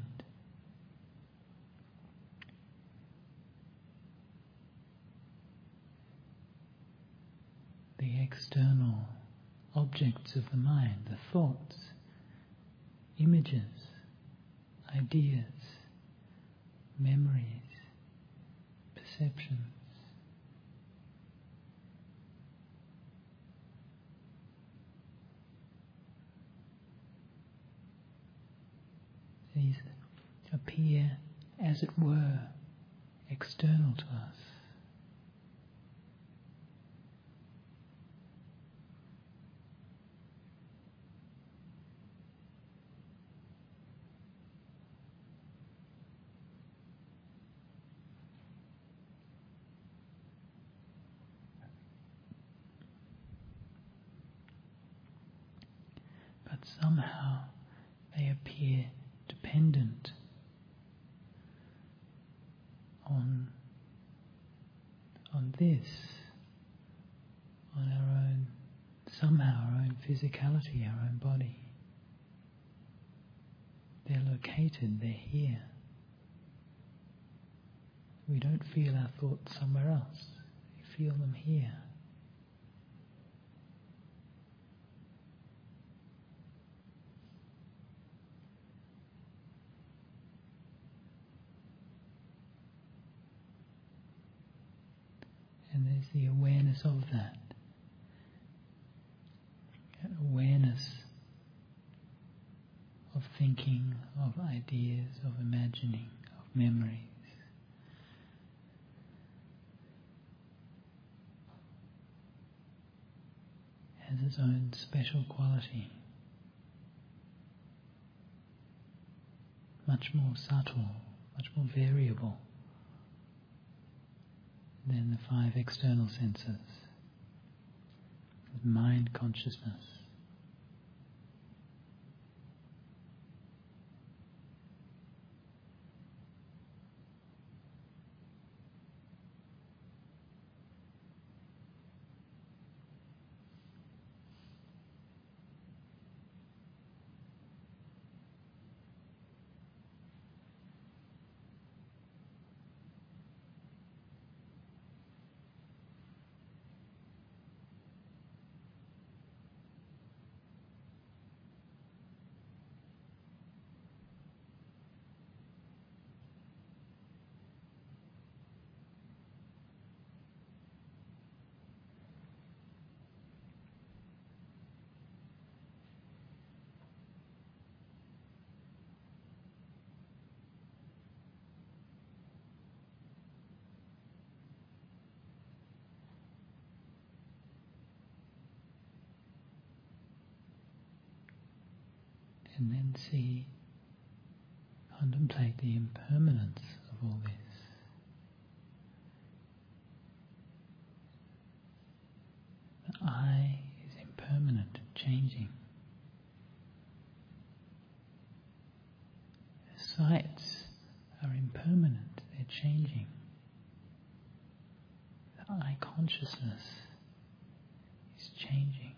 The external objects of the mind, the thoughts, images, ideas, memories, perceptions. These appear, as it were, external to us. But somehow they appear dependent on, on this, on our own, somehow our own physicality, our own body. They're located, they're here. We don't feel our thoughts somewhere else, we feel them here. And there's the awareness of that. An awareness of thinking, of ideas, of imagining, of memories. Has its own special quality. Much more subtle, much more variable than the five external senses, mind consciousness. And then see, contemplate the impermanence of all this. The I is impermanent, changing. The sights are impermanent, they're changing. The I consciousness is changing.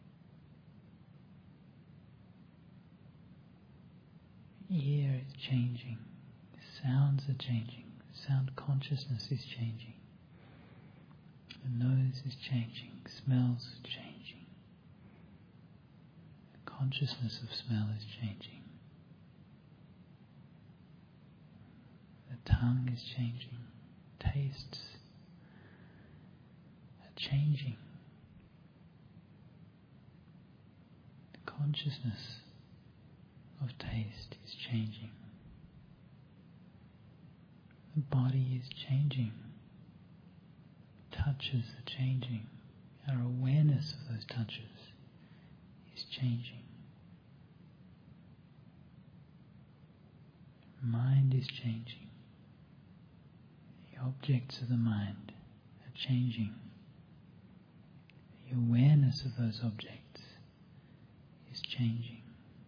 Ear is changing, sounds are changing, sound consciousness is changing, the nose is changing, smells are changing, the consciousness of smell is changing, the tongue is changing, tastes are changing, the consciousness of taste is changing. The body is changing. Touches are changing. Our awareness of those touches is changing. Mind is changing. The objects of the mind are changing. The awareness of those objects is changing.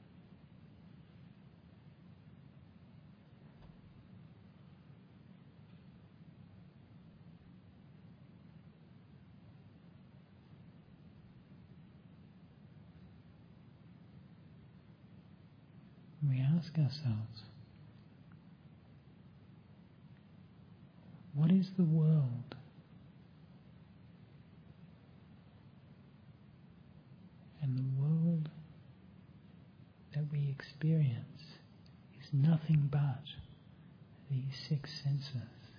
We ask ourselves, what is the world? And the world that we experience is nothing but these six senses.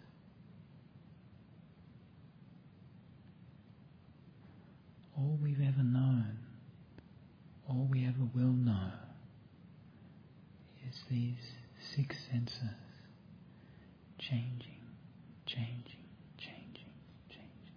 All we've ever known, all we ever will know, is these six senses changing, changing, changing, changing.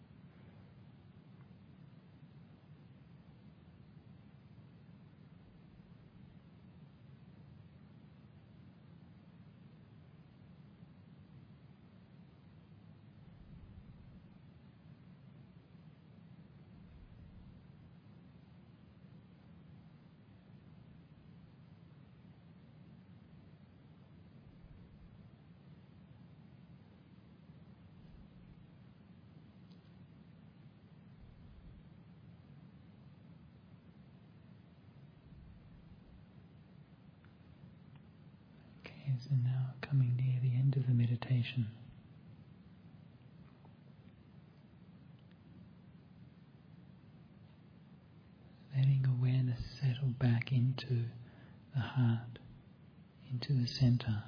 So now coming near the end of the meditation, letting awareness settle back into the heart, into the center.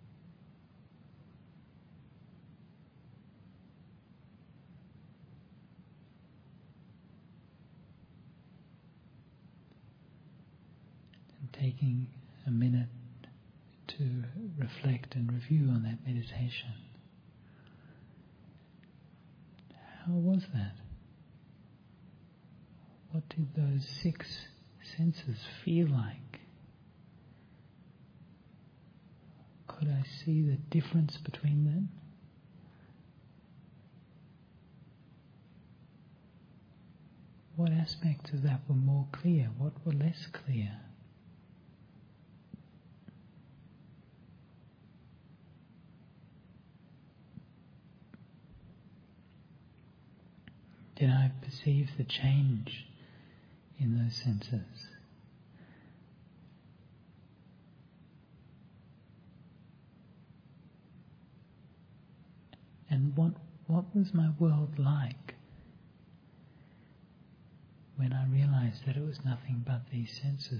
And taking a minute to reflect and review on that meditation. How was that? What did those six senses feel like? Could I see the difference between them? What aspects of that were more clear? What were less clear? Did I perceive the change in those senses? And what what was my world like when I realized that it was nothing but these senses?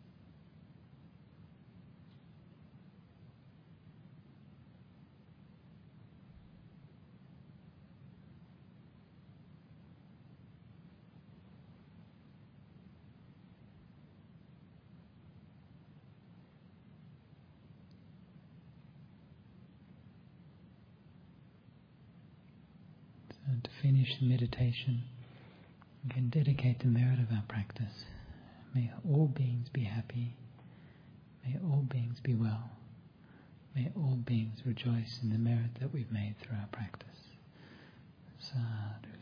To finish the meditation, we can dedicate the merit of our practice. May all beings be happy. May all beings be well. May all beings rejoice in the merit that we've made through our practice. Sadhu.